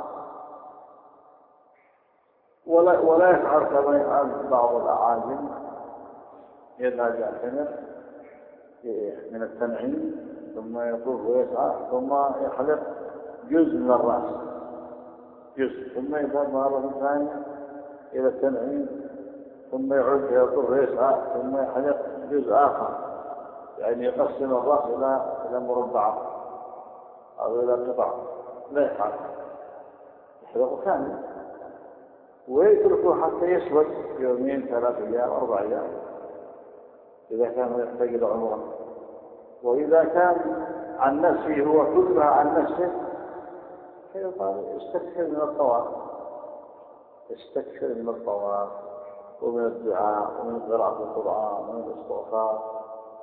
ولا يفعل كما يفعل بعض الأعاجم، يذهب يعتمر من التنعيم ثم يطوف ويسعى ثم يحلق جزء من الرأس جزء، ثم يذهب مرة ثانية إلى التنعيم ثم يعود يطوف ويسعى ثم يحلق جزء آخر، يعني يقسم الرأس إلى مربعات أو إلى قطع. لا يفعل، يحلقه كامل ويتركه حتى يسود يومين 3 أيام 4 أيام إذا كان يحتاج إلى عمره. وإذا كان عن نفسه هو كلها عن نفسه، فيقال استكثر من الطواف، استكثر من الطواف ومن الدعاء ومن قراءة القرآن ومن الاستغفار.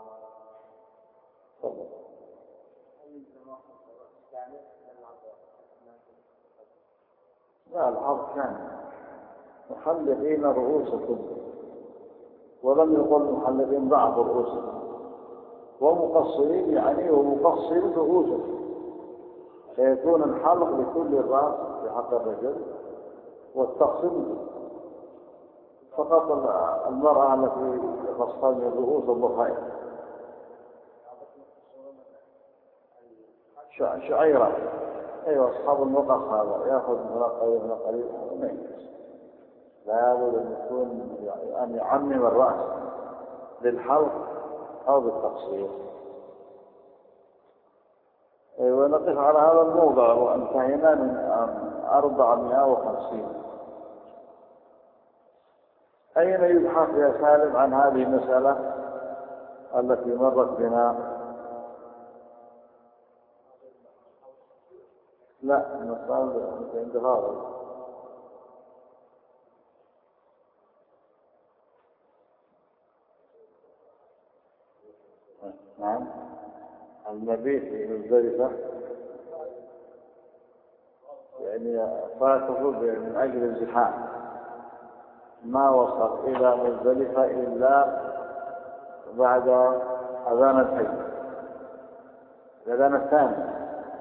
لا، العرض كان محلقين رؤوسكم، ولم يقل محلقين بعض رؤوسكم، ومقصرين يعني ومقصرين رؤوسكم، فيكون الحلق لكل الرأس في حق الرجل والتقصير فقط المرأة التي تصطنع رؤوس الضفائر. شعيرة، أيوة، أصحاب النقص هذا يأخذ من قليل من قليل وما ينقص، لا بد أن يكون أن يعمم الرأس للحلق أو بالتقصير. أيوة، نقف على هذا الموضع وانتهينا من 450. أين يبحث يا سالم عن هذه المسألة التي مرت بنا؟ لا، مسألة عند هذا. نعم، المبيت في مزدلفة يعني فاته من أجل الزحام، ما وصل إلى مزدلفة إلا بعد أذان الفجر، الأذان الثاني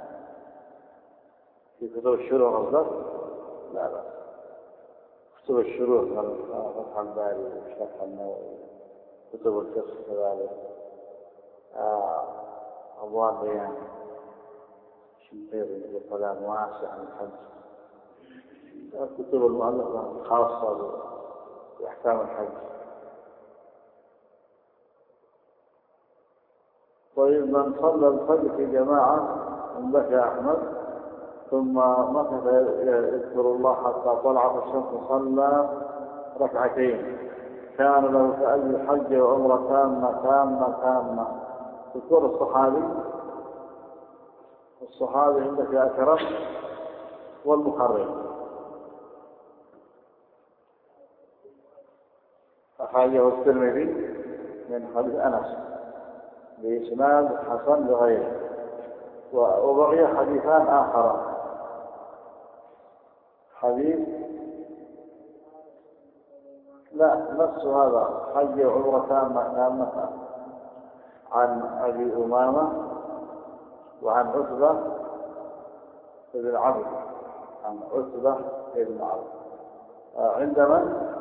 في كتب الشروق الضبط. لا، كتب الشروق فتح الباري وشرح النووي، كتب الفقه كذلك، أبواب بيان شنقيطي بكلام واسع عن الحج، كتب المؤلفة الخاصة بأحكام الحج. طيب، من صلى الفجر في جماعة عندك يا أحمد ثم مكث يذكر الله حتى طلعت الشمس صلى ركعتين كان له كأجر حج وعمرة تامة. تذكر الصحابي عندك يا أكرم والمحرم أخرجه الترمذي من حديث أنس بإسناد حسن لغيره، وبقي حديثان آخر. حديث لا نفس هذا، حج وعمرة تامة عن أبي أمامة وعن عتبة بن عبد، عند من؟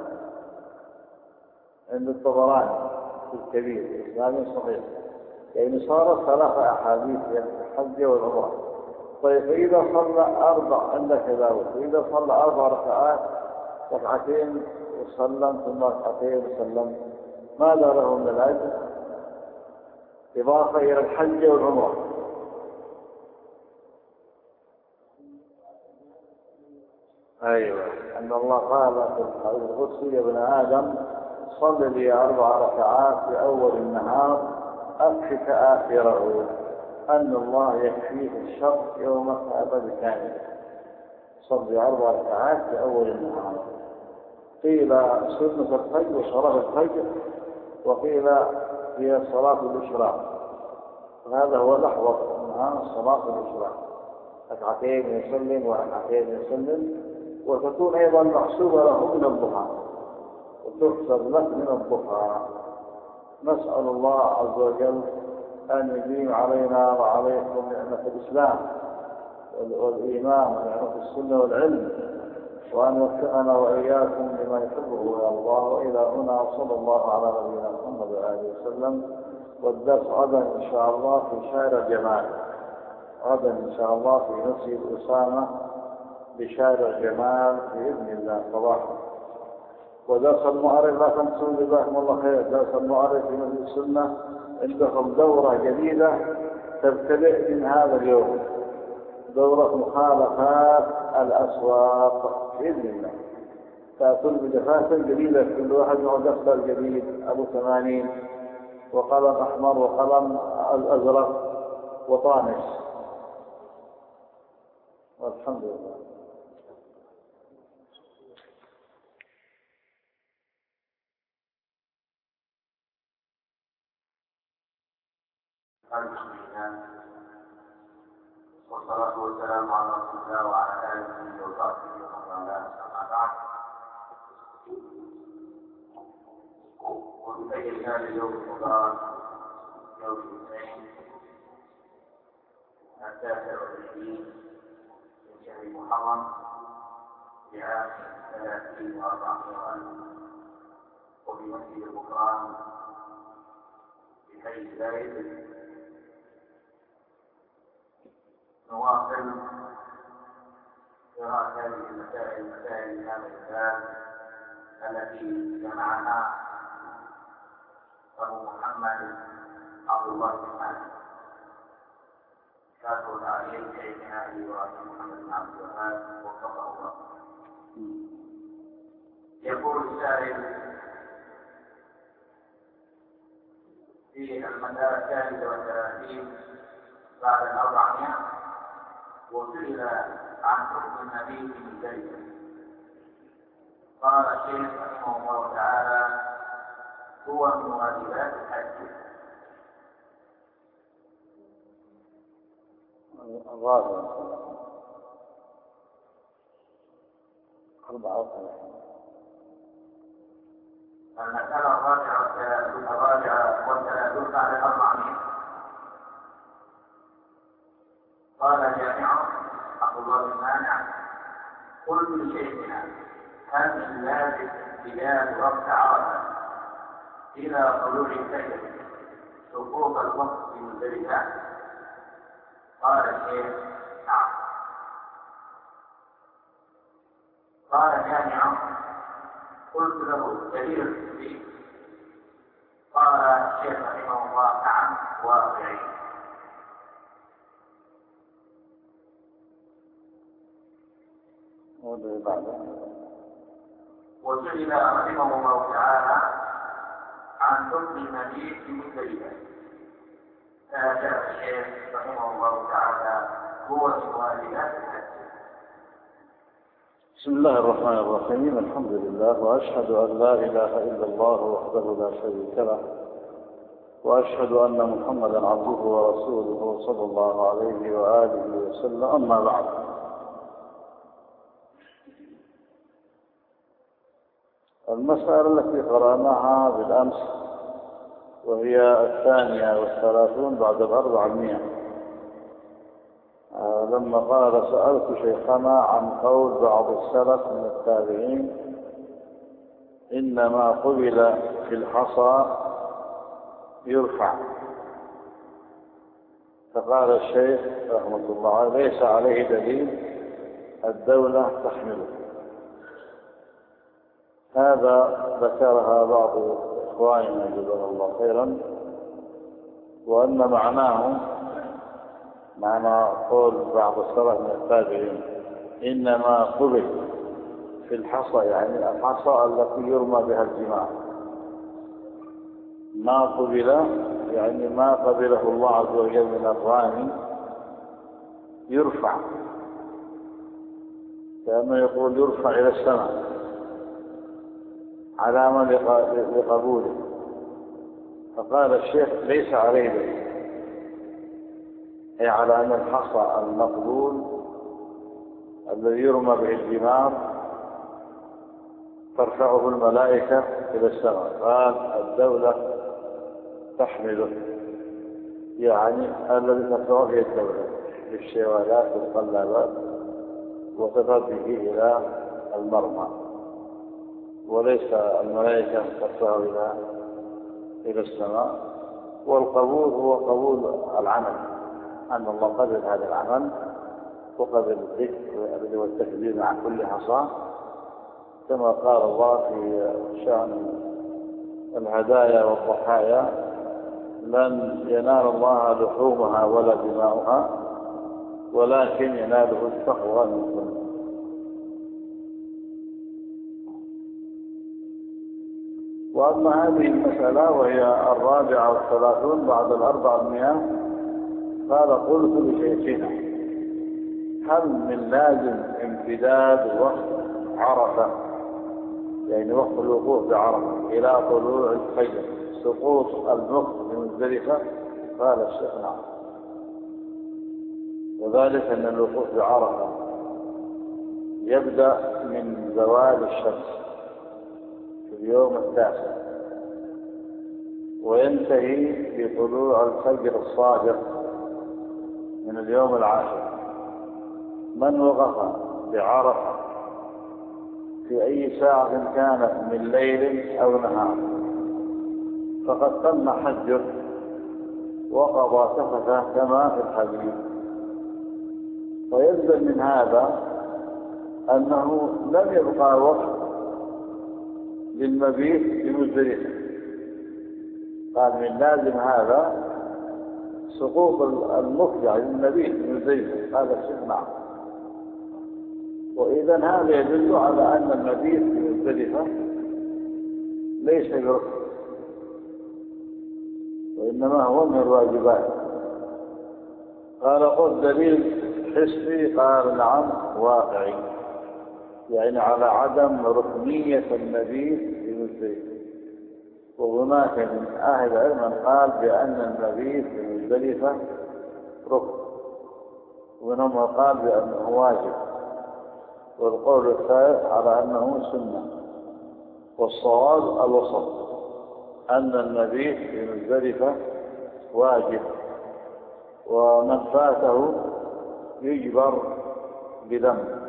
عند الطبراني في الكبير إسناد صحيح، يعني صارت 3 أحاديث الحج والعمرة. طيب، فإذا صلى 4 عندك داود، فإذا صلى 4 ركعات، ركعتين وسلم ثم ركعتين وسلم، ماذا له من الأجر إضافة إلى الحج والعمرة؟ أيوة، أن الله قال في الحديث القدسي: يا ابن آدم صل لي 4 ركعات في أول النهار أكفك آخره، أن الله يكفيه الشر يوم القيامة كامل. صل 4 ركعات في أول النهار. قيل سنة الفجر وصلاة الفجر، وقيل هي صلاة الإشراق، وهذا هو الأحوط منها صلاة الإشراق، ركعتين يسلم وركعتين يسلم، وتكون أيضا محسوبة له من الضحى وتحسب لك من الضحى. نسأل الله عز وجل أن يديم علينا وعليكم نعمة الإسلام والإيمان ونعمة السنة والعلم، وأن يوفقنا وإياكم لما يحبه الله. وإلى هنا صلى الله على نبينا محمد وآله وسلم. والدرس غدا إن شاء الله في شارع جمال، غدا إن شاء الله في مسجد أسامة بشارع جمال بإذن الله صباحا. ودرس المعرض لا تنسوا، جزاكم الله خير، درس المعرض في مسجد السنة عندكم دورة جديدة تبتدئ من هذا اليوم، دورة مخالفات الأسواق بإذن الله. تأتون بدفاتر جديدة، كل واحد معه دفتر جديد أبو 80 وقلم أحمر وقلم الأزرق وطانس. والحمد لله. والصلاة والسلام على رسول الله وعلى آله وصحبه ومن والاه، أما بعد. وبينا ليوم رمضان يوم الاثنين 29 من شهر محرم لعام 30 و400 ألف، وفي مسجد البكران في حي زايد نواصل قراءة هذه المسائل هذا الكتاب التي جمعها أبو محمد عبد الله بن مالك شاطر التعليم شيخنا إبراهيم محمد بن عبد الوهاب وفقه الله. يقول السائل في المسألة 33 بعد 400، وسئل عن حكم النبي في ذلك. قال الشيخ رحمه الله تعالى: هو من واجبات الحج. الرابع 34. المسألة الرابعة والثلاثون بعد 400. قال جامع عبد الله بن مانع: قلت لشيخنا: هل من لازم بلاد وقت عرفة إلى طلوع الفجر سقوط الوقت في مزدلفة؟ قال الشيخ: نعم. قال جامع: قلت له: دليل فيه؟ قال الشيخ رحمه الله: نعم، واقعي. وسئل رحمه الله تعالى عن حكم المبيت في مزدلفة، فأجاب الشيخ رحمه الله تعالى: هو من واجبات الحج. بسم الله الرحمن الرحيم. الحمد لله، وأشهد أن لا إله إلا الله وحده لا شريك له، وأشهد أن محمدا عبده ورسوله صلى الله عليه وآله وسلم. أما بعد، المسألة التي قرأناها بالأمس وهي 32 بعد 400، لما قال: سألت شيخنا عن قول بعض السلف من التابعين: إنما قبل في الحصى يرفع. فقال الشيخ رحمة الله عليه: ليس عليه دليل، الدولة تحمله. هذا ذكرها بعض إخواننا جزاهم الله خيرا، وأن معنى قول بعض السلف من التابعين إنما قبل في الحصى، يعني الحصى التي يرمى بها الجماع، ما قبل يعني ما قبله الله عز وجل من الرامي يرفع، كأنه يقول يرفع إلى السماء علامة لقبوله. فقال الشيخ: ليس عليه دليل، أي على أن الحصى المقبول الذي يرمى به الجمار ترفعه الملائكة إلى السماء. قال: الدولة تحمله، يعني الذي تدفعه هي الدولة بالشوالات والقلابات وتذهب به إلى المرمى، وليس الملائكة ترفعه إلى السماء. والقبول هو قبول العمل، أن الله قبل هذا العمل وقبل الذكر الذي هو التكبير مع كل حصى، كما قال الله في شأن الهدايا والضحايا: لن ينال الله لحومها ولا دماؤها ولكن يناله التقوى منكم. وأما هذه المسألة وهي 34 بعد 400، قال قلت لشيخنا هل من لازم امتداد وقت عرفة، يعني وقت الوقوف بعرفة إلى طلوع الفجر سقوط المخ بمزدلفة؟ قال الشيخ نعم، وذلك أن الوقوف بعرفة يبدأ من زوال الشمس في اليوم التاسع وينتهي بطلوع الفجر الصادق من اليوم العاشر. من وقف بعرفة في أي ساعة كانت من ليل أو نهار فقد تم حجه وقضى سفته كما في الحديث. ويلزم من هذا أنه لم يبقى وقت للمبيت بمزدلفة. قال من لازم هذا سقوط المفجع للمبيت بمزدلفة. قال الشيخ نعم. وإذا هذا يدل على أن المبيت بمزدلفة ليس بركن، وإنما هو من الواجبات. قال قل دليل حسي؟ قال نعم واقعي، يعني على عدم ركنية المبيت بمزدلفة. وهناك من أهل العلم قال بأن المبيت بمزدلفة ركن، ومنهم قال بأنه واجب، والقول الثالث على أنه سنة. والصواب الوسط أن المبيت بمزدلفة واجب، ومن فاته يجبر بذنب.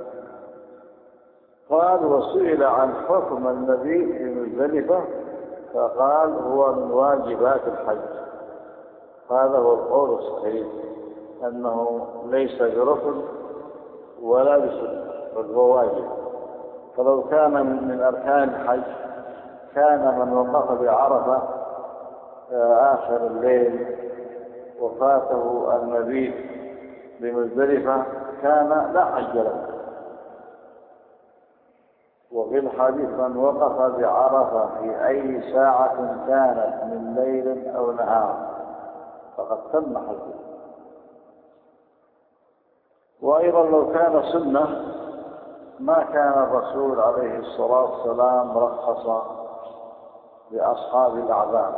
قال وسئل عن حكم المبيت بمزدلفة فقال هو من واجبات الحج. هذا هو القول الصحيح، أنه ليس بركن ولا بسنة بل هو واجب. فلو كان من أركان الحج كان من وقف بعرفة آخر الليل وفاته المبيت بمزدلفة كان لا حج له. وفي الحديث من وقف بعرفة في أي ساعة كانت من ليل أو نهار فقد تم حجه. وأيضا لو كان سنة ما كان الرسول عليه الصلاة والسلام رخص لأصحاب الأعذار،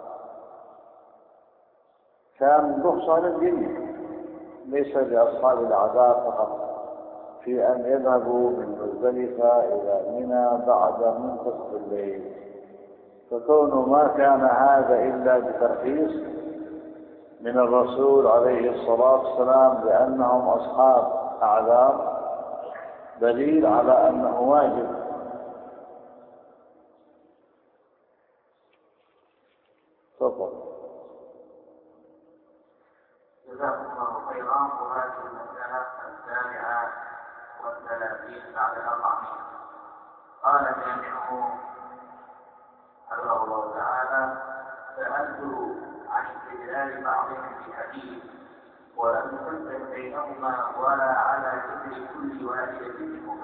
كان رخصة للجميع ليس لأصحاب الأعذار فقط في أن يذهبوا من مزدلفة إلى منى بعد منتصف الليل. فكونه ما كان هذا إلا بترخيص من الرسول عليه الصلاة والسلام لأنهم أصحاب أعذار دليل على أنه واجب. تفضل. جزاكم الله خيرا. وهذه المسألة 37 بعد 400. قال جامعه حفظه الله تعالى: سألته عن استدلال بعضهم بحديث ولم يفرق بينهما ولا على ذكر كل واحدة منهما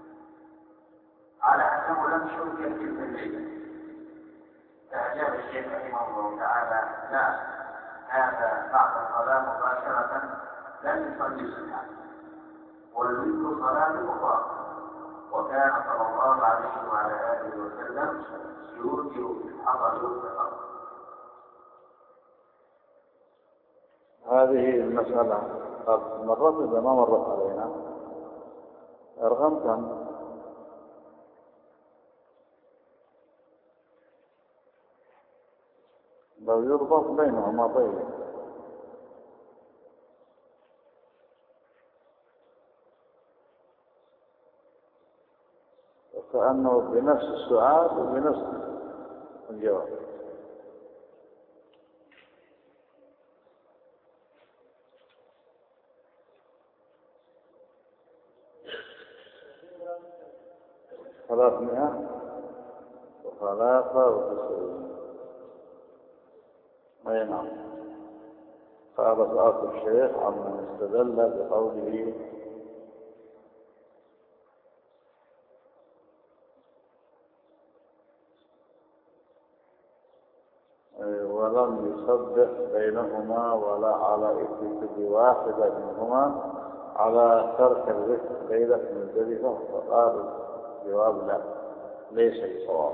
على أنه لم يشرك تلك الليلة. فأجاب الشيخ رحمه الله تعالى: لا، هذا بعد الصلاة مباشرة لم يصلي السنة، والوتر صلاة أخرى، وكان صلى الله عليه وعلى آله وسلم يوتر في الحضر والسفر. هذه المسألة قد مرت إذا ما مرت علينا. رقم كم؟ لو يربط بينهما طيب. كأنه بنفس السؤال وبنفس الجواب. ثلاثمائة وثلاثة وتسعين. أي نعم. قال سألت الشيخ عمن استدل بقوله لم يصبح بينهما ولا على إثم كل واحدة منهما على ترك الرفق ليلة مزدلفة. فقال الجواب لا، ليس بصواب.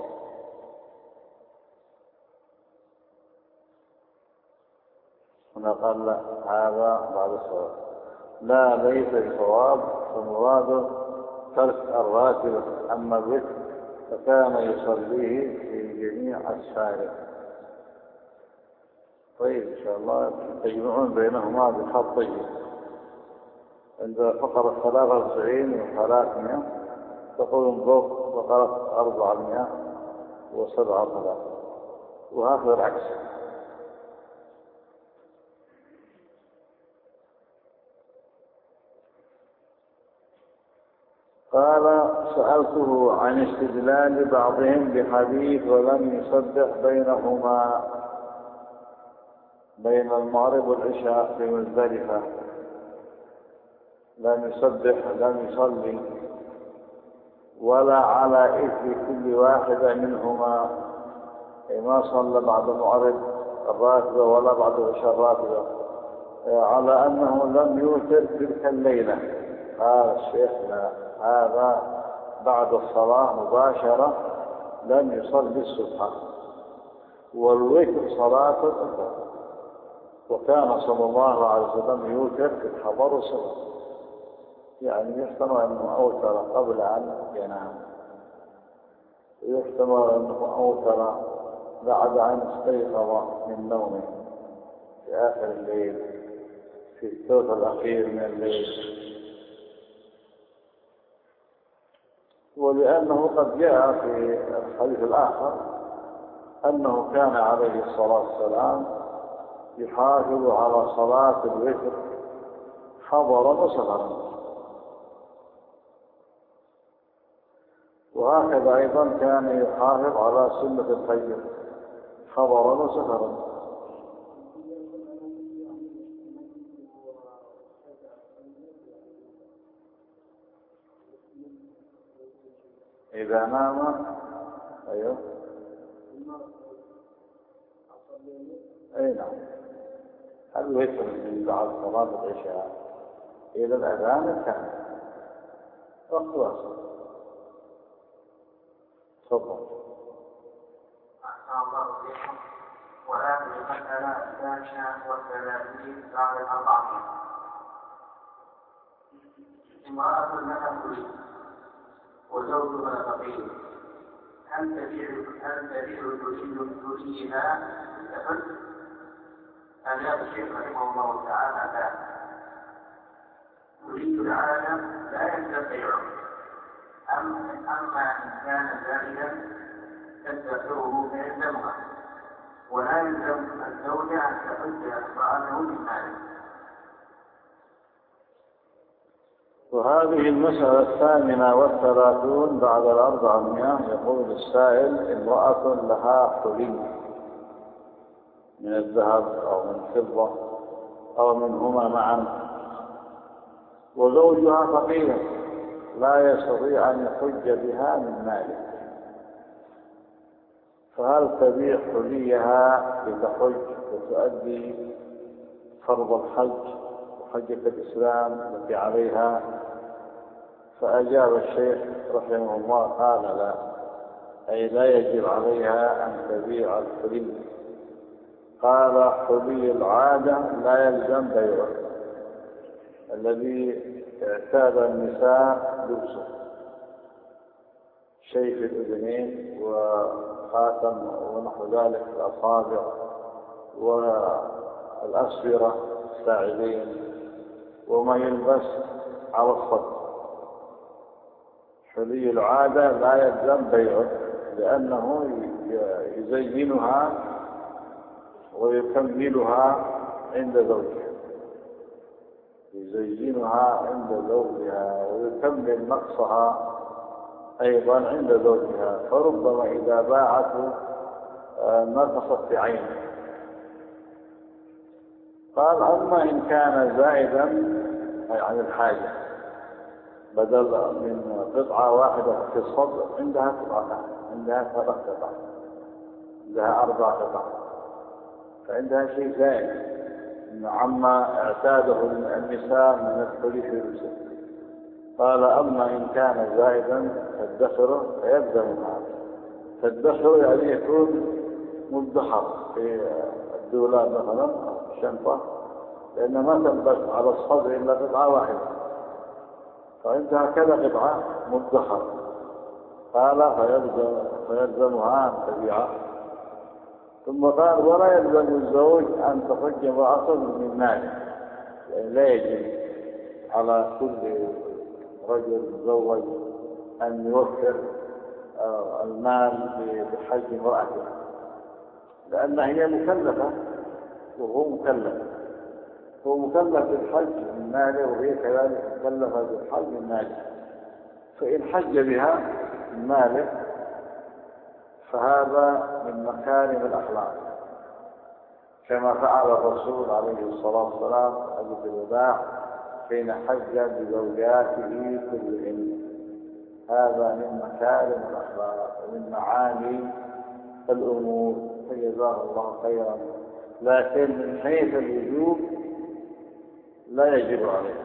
هنا قال لا، هذا بعد الصواب. لا، ليس بصواب، فمراد ترك الراتب. أما الرفق فكان يصليه في جميع أسفاره. طيب إن شاء الله تجمعون بينهما بخطين. عند فقرة 93 و300 تقولون ضبط فقرة 407، وهكذا العكس. قال سألته عن استدلال بعضهم بحديث ولم يصبح بينهما، بين المغرب والعشاء في مزدلفة، لم يصبح، لم يصلي، ولا على إثم كل واحدة منهما، ما صلى بعد المغرب الراتبة ولا بعد العشاء الراتبة، على أنه لم يوتر تلك الليلة. قال الشيخ لا، هذا بعد الصلاة مباشرة لم يصلي الصبح، والوتر صلاة الأخرى، وكان صلى الله عليه وسلم يوتر في الحضر والسفر، يعني يحتمل أنه أوتر قبل أن ينام، ويحتمل أنه أوتر بعد أن استيقظ من نومه في آخر الليل، في الثلث الأخير من الليل. ولأنه قد جاء في الحديث الآخر أنه كان عليه الصلاة والسلام يحافظ على صلاة الوتر حضرا وسفرا، وهكذا أيضا كان يحافظ على سنة الفجر حضرا وسفرا. إذا نام أيوه أي نعم، الوتر من بعد صلاة العشاء إلى الأذان كان وقت واسع. تفضل. أحسن الله إليكم. وهذه المسألة 32 بعد 400. امرأة لها تريد وزوجها فقير، هل تبيع تريدها بالسفر؟ أجاب الشيخ رحمه الله تعالى لا، تريد العالم لا يلزم بيعه، أما إن كان زائدا تدخره فيلزمها، ولا يلزم الزوجة أن تحج امرأته من ماله. وهذه المسألة 38 بعد 400. يقول السائل امرأة لها حلي من الذهب أو من الفضة أو منهما معا، وزوجها فقير لا يستطيع أن يحج بها من ماله، فهل تبيع حليها لتحج وتؤدي فرض الحج وحجة الإسلام التي عليها؟ فأجاب الشيخ رحمه الله قال لا، أي لا يجب عليها أن تبيع الحلي. قال حلي العادة لا يلزم بيعه، الذي اعتاد النساء لبسه، شيء في الأذنين وخاتم ونحو ذلك في الأصابع والأسفرة الساعدين وما يلبس على الصدر. حلي العادة لا يلزم بيعه، لأنه يزينها ويكملها عند زوجها، يزينها عند زوجها ويكمل نقصها أيضا عند زوجها، فربما إذا باعته نقصت في عينه. قال أما إن كان زائدا أي عن الحاجة، بدل من قطعة واحدة في الصدر عندها قطعة، عندها 3 قطع، عندها 4 قطع، فعندها شيء زائد عما اعتاده النساء من الحلي في الرسل. قال أما إن كان زائدا فادخره فيلزمها. فالدخر يعني يكون مدخر في الدولاب مثلا أو الشنطة، لأن ما تنبت على الصدر إلا قطعة واحدة، فعندها كذا قطعة مدخر. قال فيلزمها أن تبيعه. ثم قال ولا يلزم الزوج أن تخرج امرأته من ماله، يعني لا يجب على كل رجل مزوج أن يوفر المال بحج امرأته، لأن هي مكلفة وهو مكلف. هو مكلف بالحج من ماله وهي كذلك مكلفة بالحج من ماله، فإن حج بها من ماله فهذا من مكارم الأخلاق، كما فعل الرسول عليه الصلاة والسلام في الوداع حين حج بزوجاته كلهن. هذا من مكارم الأخلاق ومن معاني الأمور، فجزاه الله خيرا. لكن من حيث الوجوب لا يجب عليه،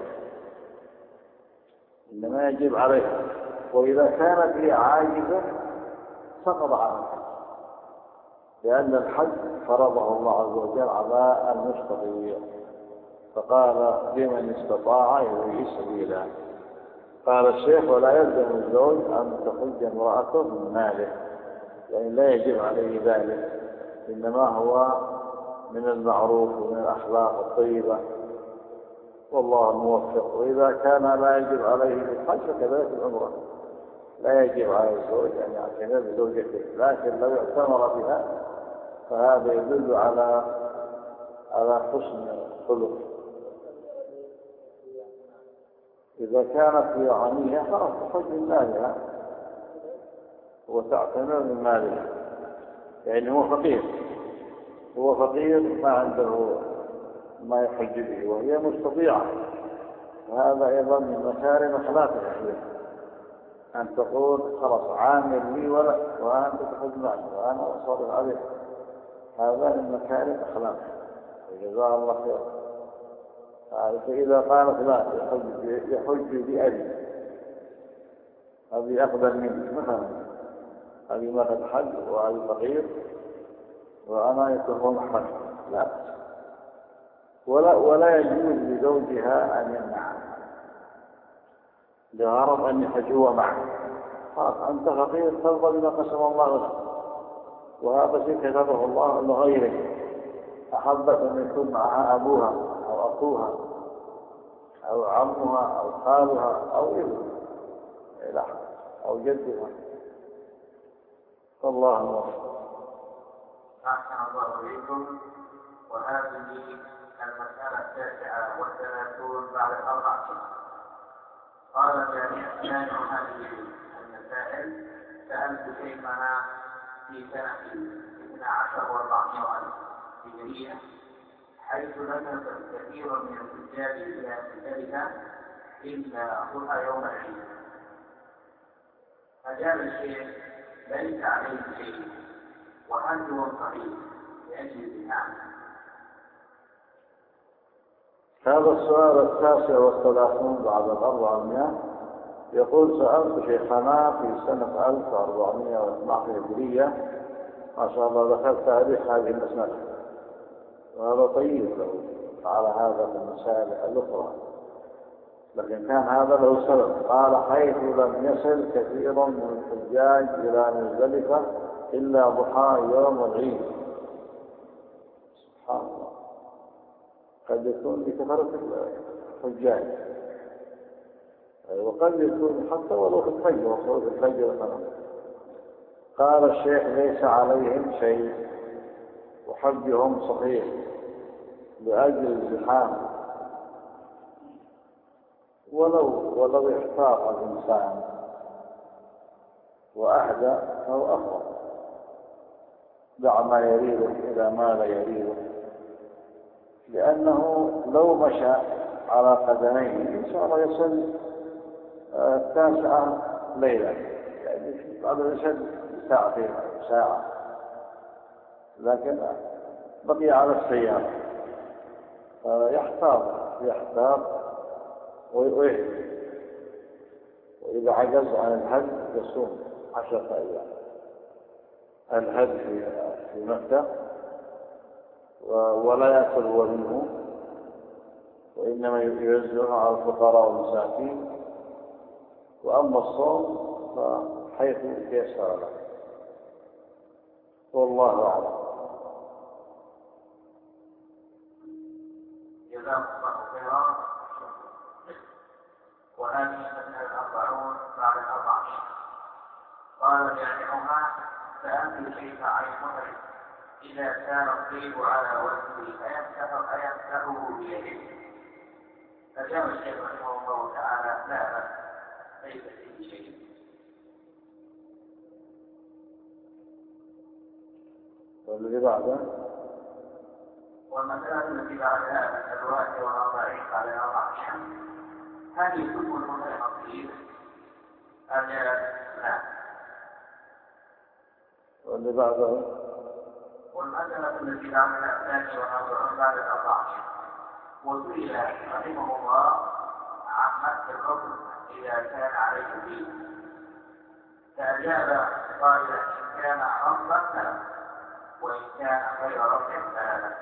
إنما يجب عليها. وإذا كانت هي عاجزة سقط عنها، لأن الحج فرضه الله عز وجل على المستطيع، فقال لمن استطاع إليه سبيلا. قال الشيخ ولا يلزم الزوج أن تخرج امرأته من ماله، يعني لا يجب عليه ذلك، إنما هو من المعروف ومن الأخلاق الطيبة، والله الموفق. وإذا كان لا يجب عليه الحج فكذلك العمرة لا يجب على الزوج أن يعتني بزوجته، لكن لو اعتمر بها فهذا يدل على حسن الخلق. إذا كانت هي غنية خلاص تخرج من مالها وتعتني من مالها، يعني هو فقير ما عنده ما يحج به وهي مستطيعة، وهذا أيضا من مكارم أخلاقها أن تقول خلاص عامل لي وأنت تحج معي وأنا أصرف عليك. هذا من مكارم أخلاقها وجزاها الله خيرا. فإذا قالت لا يحج بأبي، هذه أقبل مني مثلا، هذه مثل حج وهذه فقير وأنا يكون محرج، لا. ولا يجوز لزوجها أن يمنعها لغرض أن يحجوا معه. خلاص أنت فقير ترضى بما قسم الله لك، وهذا شيء كتبه الله لغيرك. أحبت أن يكون معها أبوها أو أخوها أو عمها أو خالها أو ابنها أو جدها، فالله الموفق. أحسن الله إليكم. وهذه المسألة 39 بعد 4. قال جامع هذه المسائل: سألت شيخنا في سنة 12 هجرية، حيث نسب كثير من الرجال إلى مزدلفة إلا ضحى يوم العيد، فجاء الشيخ ليس عليه شيء وحجه صحيح لأجل الزحام. هذا السؤال 39 بعد 400. يقول: سألت شيخنا في سنة 1412 هجرية. ما شاء الله ذكرت تاريخ هذه المسألة، وهذا طيب له على هذا في المسائل الأخرى، لكن كان هذا له سبب. قال: حيث لم يصل كثير من الحجاج إلى مزدلفة إلا ضحى يوم العيد. سبحان الله، قد يكون بكثرة الحجاج، وقد يكون حتى ولو في الحج وصول الحج مثلا. قال الشيخ: ليس عليهم شيء وحجهم صحيح لأجل الزحام، ولو احتاط الإنسان وأهدى أو أفضل، دع ما يريده إلى ما لا يريده، لأنه لو مشى على قدميه إن شاء الله يصل 9 ليلة، يعني بعد الشد ساعتين ساعة، لكن بقي على السيارة يحتاط ويهدي، وإذا عجز عن الهدي يصوم 10 أيام. الهدي في مكة ولا يأكل هو منه، وإنما يوزعها على الفقراء والمساكين. وأما الصوم فحيث يسر له، والله أعلم. جزاكم الله خيرا. وهذه المسألة 40 بعد 14. قال جامعها: فأنت شيء عينه إذا كان الطيب على وجهه أيمسحه بيده. فجاء الشيخ رحمه الله تعالى: لا بأس، ليس فيه شيء. والذي بعده: والمسألة التي بعدها من 41 بعد 14: هل يكون المنع الطيب؟ لا. واللي بعده: والمسألة التي بعدها 42 بعد 14: وسئل رحمه الله عن مس الركن إذا كان عليه دين، فأجاب قائلا: إن كان ربا فلا، وإن كان غير رب فلا.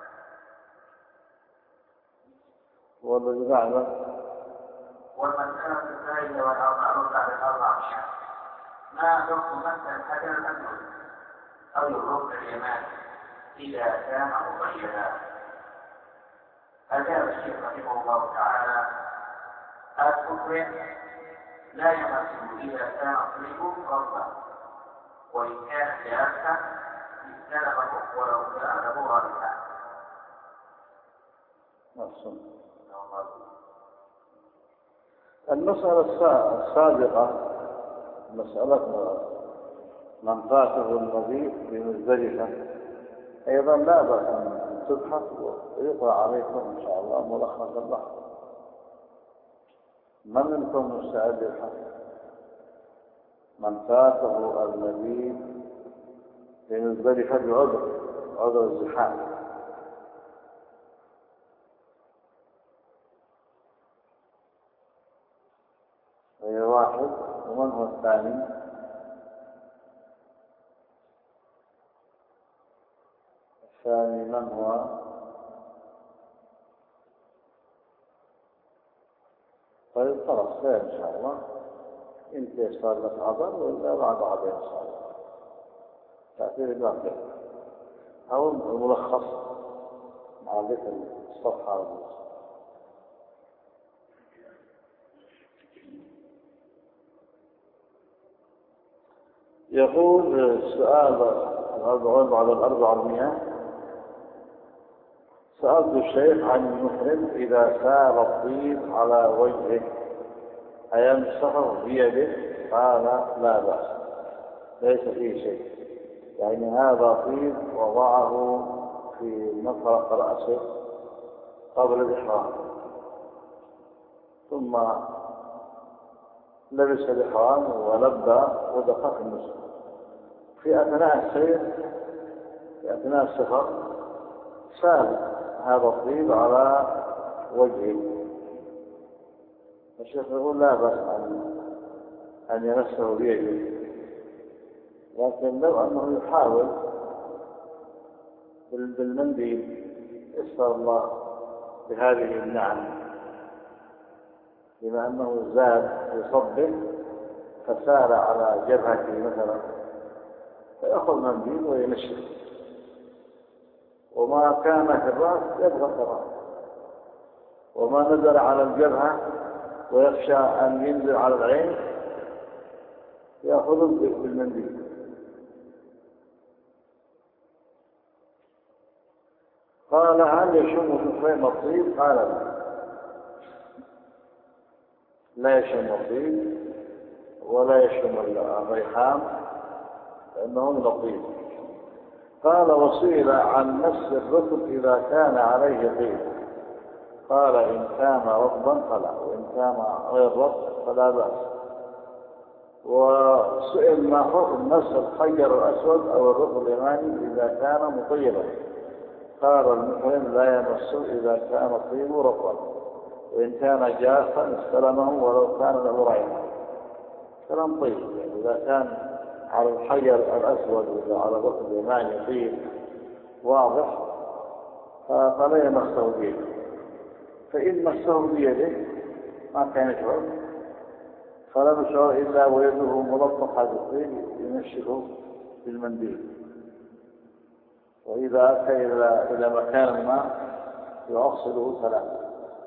والذي بعده: والمسألة 43 بعد 14: ما حكم مس الحجر الأسود أو الركن اليماني إذا كان مقيدا؟ أجاب الشيخ رحمه الله تعالى: الكفر لا يمسه إذا كان طريقه ربا، وإن كان جافا استلمه ولو كان غالبا. المسألة السابقة مسألة من فاته المبيت بمزدلفة أيضا لا بأس أن تبحث ويقرأ عليكم إن شاء الله ملخص البحث. من منكم مستعد يبحث؟ من فاته المبيت بمزدلفة بعذر الزحام. هي واحد. ومن هو الثاني؟ الثاني من هو؟ طيب خلاص خير إن شاء الله. إن تيسر لك عذر وإلا بعد عذر إن شاء الله تأثير الباقي أو الملخص مع ذكر الصفحة والنص. يقول السؤال 40 بعد 400: سألت الشيخ عن المحرم إذا سال الطيب على وجهه أيمسحه بيده؟ قال: لا بأس، ليس فيه شيء، يعني هذا طيب وضعه في مفرق رأسه قبل الإحرام، ثم لبس الإحرام ولبى ودخل في النسك. في أثناء السير، في أثناء السفر، سال هذا الطيب على وجهه. الشيخ يقول: لا بأس أن يمسه بيده، لكن لو أنه يحاول بالمنديل يسر الله بهذه النعم، بما أنه زاد يصبه فسال على جبهته مثلا، فيأخذ منديل وينشف، وما كان في الرأس يبقى في الرأس، وما نزل على الجبهة ويخشى أن ينزل على العين يأخذ بالمنديل. قال: هل يشم خفين الطيب؟ قال: لا يشم الطيب ولا يشم الريحان لأنه من الطيب. قال: وسئل عن مس الركب إذا كان عليه طيب؟ قال: إن كان رطبا فلا، وإن كان غير رطب فلا بأس. وسئل ما حكم مس الحجر الأسود أو الركن اليماني إذا كان مطيبا؟ قال المحرم لا يمسه إذا كان الطيب رطبا، وإن كان جافا استلمه ولو كان له رعية. كلام طيب، يعني إذا كان على الحجر الأسود ولا على الركن اليماني طيب واضح فلا يمسه بيده، فإن مسه بيده ما كان يشعر، فلا يشعر إلا ويده ملطخة بالطيب ينشفه بالمنديل، وإذا أتى إلى مكان ما يعصره سلامه.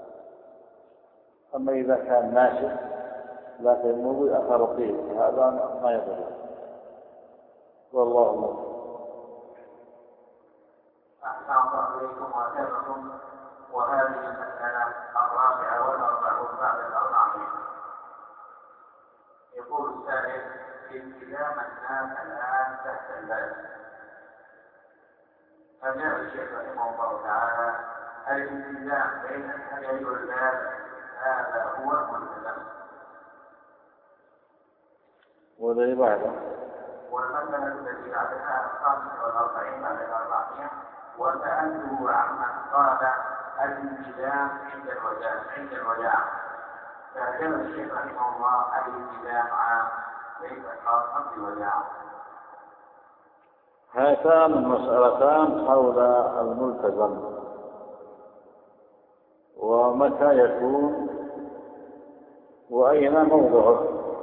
أما إذا كان ناشف لكن موجود أثر طيب هذا ما يضر، والله أعلم. أحسن الله إليكم وأتابعكم. وهذه المسألة 44 بعد 40. يقول السائل: التزام الناس الآن تحت الباب، فجاء الشيخ رحمه الله تعالى: الالتزام بين الحجر والباب هذا هو الملتزم. والذي بعده والمسألة التي بعدها 45 بعد 400. وسألته عمن قال الالتزام عند الوداع، فأجاب الشيخ رحمه الله: الالتزام عام ليس خاصا بالوداع. هاتان المسألتان حول الملتزم ومتى يكون وأين موضعه.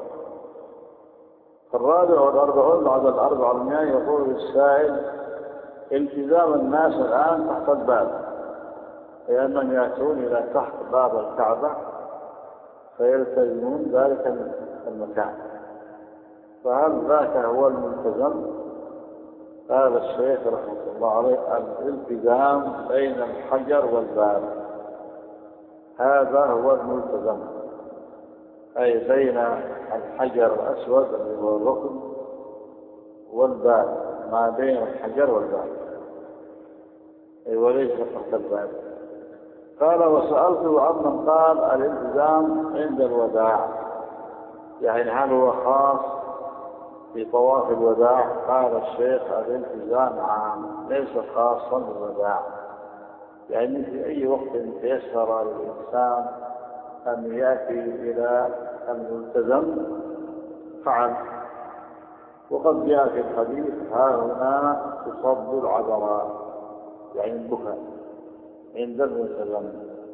الرابع والأربعون بعد 400 يقول السائل: التزام الناس الآن تحت الباب، لأنهم يأتون إلى تحت باب الكعبة فيلتزمون ذلك المكان، فهل ذاك هو الملتزم؟ قال الشيخ رحمه الله عليه: الالتزام بين الحجر والباب هذا هو الملتزم، أي بين الحجر الأسود اللي هو الركن والباب، ما بين الحجر والباب، أي وليس تحت الباب. قال: وسألته عمن قال الالتزام عند الوداع، يعني هل هو خاص في طواف الوداع؟ قال الشيخ: الالتزام عام ليس خاصا بالوداع، يعني في أي وقت تيسر للإنسان أن يأتي إلى الملتزم فعل. وقد جاء في الحديث: ها هنا تصب العذراء، يعني البكاء عند الملتزم،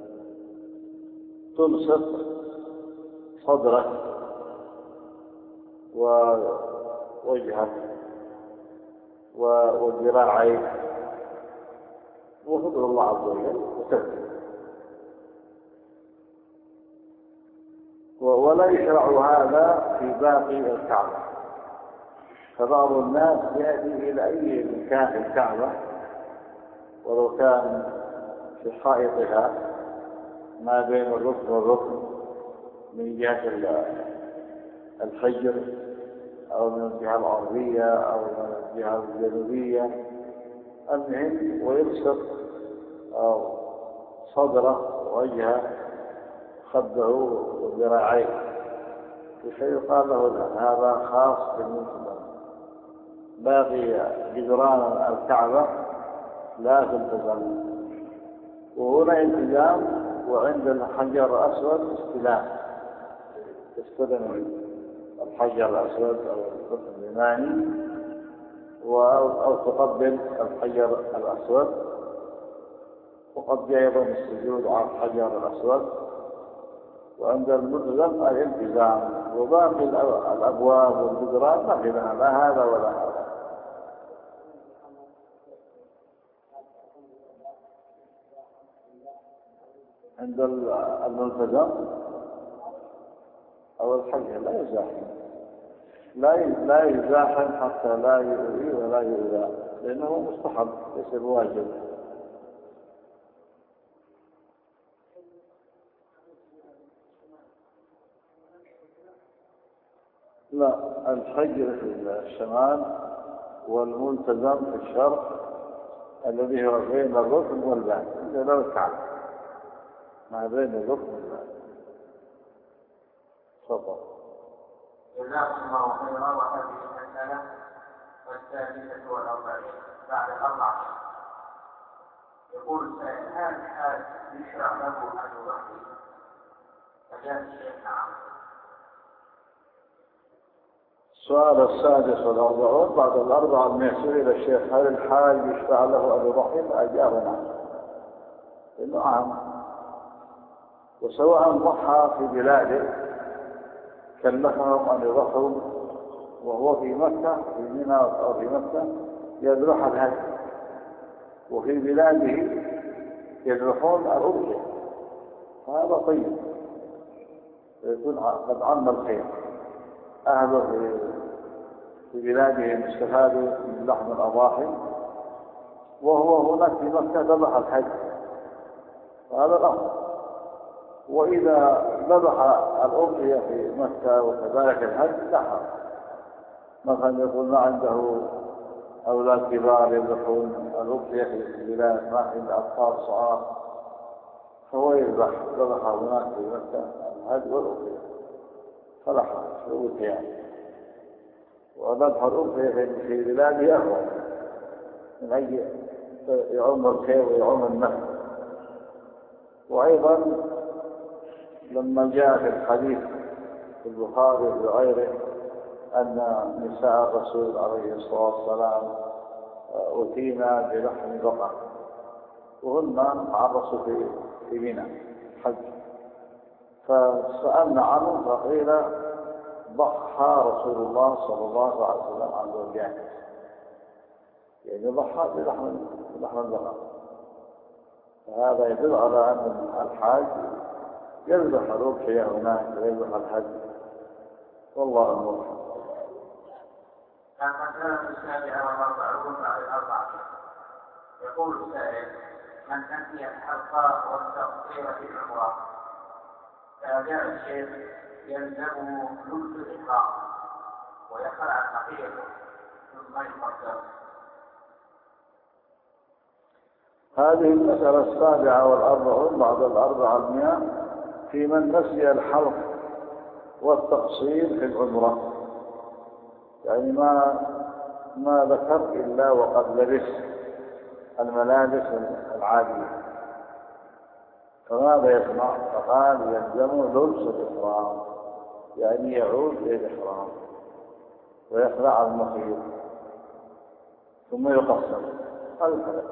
تلصق صدرك ووجهك وذراعيك وتدعو الله عز وجل وتبكي. ولا يشرع هذا في باقي الكعبة، فبعض الناس يأتي إلى أي مكان في الكعبة ولو كان في حائطها ما بين الركن والركن من جهة الحجر أو من الجهة الغربية أو من الجهة الجنوبية، المهم ويلصق صدره ووجهه خده وذراعيه، يقال له هذا خاص بالمسلم، باقي جدران الكعبة لا تلتزم. وهنا التزام، وعند الحجر الأسود استلام، تستلم الحجر الأسود أو الركن اليماني أو تقبل الحجر الأسود. وقد جاء أيضا السجود على الحجر الأسود. وعند الملتزم الالتزام، وباقي الأبواب والجدران ما في لها لا هذا ولا هذا. عند الملتزم أو الحجر لا يزاحم، لا يزاحم حتى لا يؤذي ولا يؤذى، لأنه مستحب ليس بواجب. لا، الحجر في الشمال والملتزم في الشرق الذي هو بين الركن والباب، إلا لو الكعبة ما بين الركن والباب. تفضل. جزاكم الله خيرا. وهذه المسألة 46 بعد 400. يقول السائل: هل الحاج يشرع له أن يضحي؟ فجاء الشيخ: نعم. السؤال السادس والأربعون بعد الأربعة من سئل الشيخ: هل الحاج يشرع له أن يضحي؟ أجاب: نعم. نعم. وسواء ضحى في بلاده كلفهم أن يضحوا وهو في مكة في منى أو في مكة يذبح الهدي، وفي بلاده يذبحون الأضحية، فهذا طيب، يكون قد عم الخير. أهله في بلادهم استفادوا من لحم الأضاحي، وهو هناك في مكة ذبح الحج، فهذا الأفضل. وإذا ذبح الأضحية في مكة وكذلك الحج لا حرج. مثلا يقول ما عنده أولاد كبار يذبحون الأضحية في البلاد، ما عنده أطفال صغار، فهو ذبح هناك في مكة الحج والأضحية، فلا حرج في الأضحية. وذبح الأضحية في بلاده أفضل من أي يعم الخير ويعم النفع. وأيضا لما جاء في الحديث في البخاري وغيره أن نساء الرسول عليه الصلاة والسلام أتينا بلحم بقر وهن مع الرسول في منى حج، فسألنا عنه فقيل ضحى رسول الله صلى الله عليه وسلم عن زوجاته، يعني ضحى بلحم البقر. فهذا يدل على أن الحاج يذبح الأضحية هناك ويذبح الحج، والله الموفق. المسألة السابعة والأربعون بعد الأربعة. يقول السائل: من نسي الحلق والتقصير في العمرة فجاء الشيخ يلزمه لبس الإحرام ويخلع نقيضه ثم يقصر. هذه المسألة السابعة والأربعون بعد الأربعمائة في من نسي الحلق والتقصير في العمرة، يعني ما ذكر إلا وقد لبس الملابس العادية، فماذا يصنع؟ فقال يلزمه لبس الإحرام، يعني يعود إلى الإحرام ويخلع المخيط ثم يقصر. هذا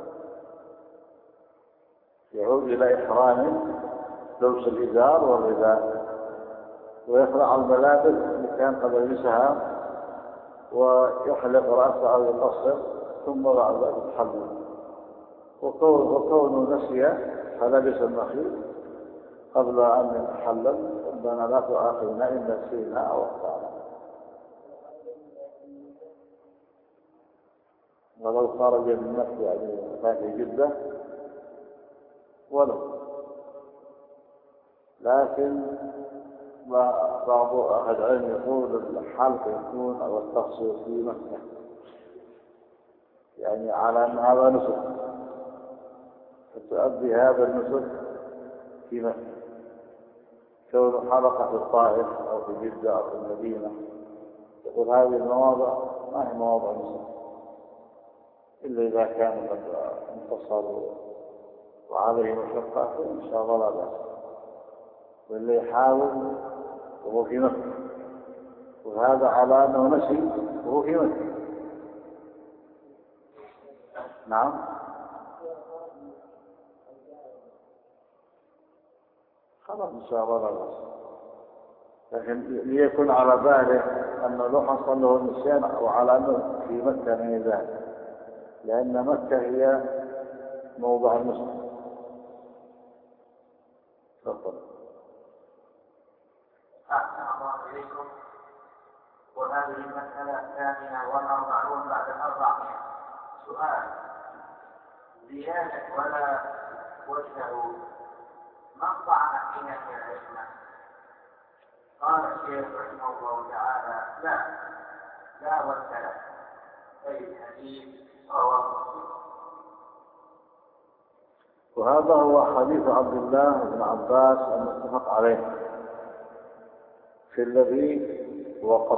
يعود إلى إحرام لبس الإزار والرداء ويخلع الملابس التي كان قد لبسها ويحلق رأسه أو يقصر ثم بعد ذلك يتحلل. وكونه نسي فلبس المخيط قبل أن يتحلل ربنا لا تؤاخذنا إن نسينا أو أخطأنا. ولو خرج من نفسه يعني كان في جدة ولو، لكن بعض أهل العلم يقول الحلق يكون أو التقصير في مكة، يعني على أن هذا نسك، فتؤدي هذا النسك في مكة، كون حلقة في الطائف أو في جدة أو في المدينة. يقول هذه المواضع ما هي مواضع نسك إلا إذا كان قد انتصروا وعليه مشقة إن شاء الله لا بأس، واللي يحاول وهو في مكة، وهذا على أنه نسي وهو في مكة. نعم، خلاص إن شاء الله لا بأس، لكن ليكن على باله أنه لو حصل له النسيان أو على أنه في مكة من ذلك، لأن مكة هي موضع المسلم. تفضل. أحسن الله إليكم. وهذه المسألة الثامنة والأربعون بعد الأربعمائة. سؤال: زيادة ولا وجهه من طعن في نهي العلم؟ قال الشيخ رحمه الله تعالى: لا وجه أي الحديث رواه مسلم. وهذا هو حديث عبد الله بن عباس المتفق عليه في الذي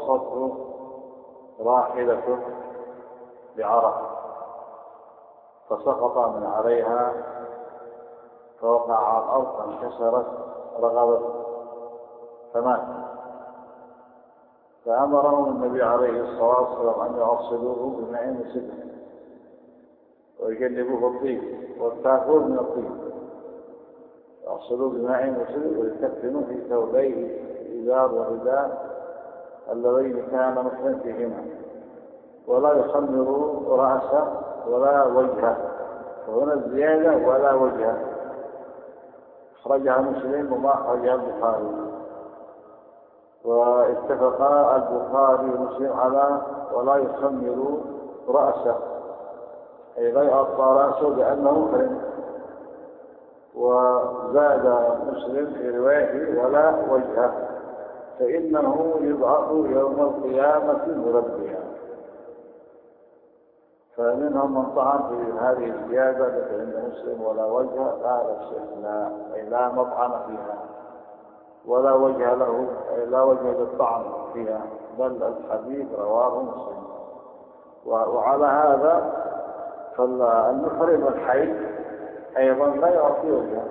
وقصته راحلته بعرفة، فسقط من عليها فوقع على الأرض فانكسرت رغبته فمات. فأمرهم النبي عليه الصلاة والسلام أن يغسلوه بماء وسدر ويجنبوه الطيب والكافور من الطيب، يغسلوه بماء وسدر ويكفنوه في ثوبيه إزار ورداء اللذين كان مسلم فيهما، ولا يخمروا رأسه ولا وجهه، فهنا الزيادة ولا وجهه أخرجها مسلم وما أخرجها البخاري. واتفقا البخاري ومسلم على ولا يخمروا رأسه أي لا يغطى رأسه بأنه محرم، وزاد مسلم في روايته ولا وجهه فإنه يبعث يوم القيامة مربيا. فمنهم من طعن في هذه الزيادة فإن مسلم ولا وجه، قال الشيخ لا مطعن فيها ولا وجه له، لا وجه للطعن فيها، بل الحديث رواه مسلم. وعلى هذا فالمحرم الحي أيضا لا يعطي وجهه،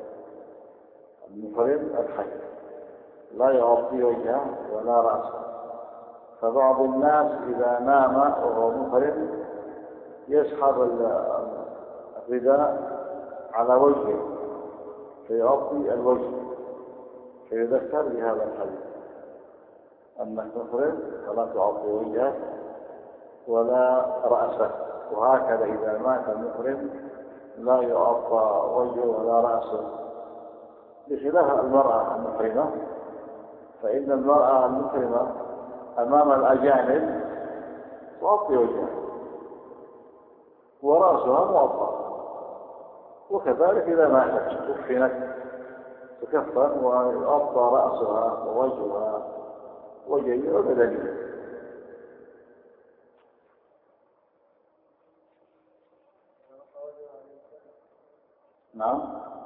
المحرم الحي لا يعطي وجهه ولا رأسه. فبعض الناس إذا نام وهو محرم يسحب الرداء على وجهه فيغطي الوجه، فيذكر بهذا الحديث أنك محرم فلا تعطي وجهه ولا رأسه. وهكذا إذا مات المحرم لا يعطى وجهه ولا رأسه، بخلاف المرأة المحرمة، فإن المرأة المحرمة أمام الأجانب تعطي وجهها ورأسها مغطى، وكذلك إذا ماتت كفنت تكفن ويغطى رأسها ووجهها وجهها وبدنها. نعم،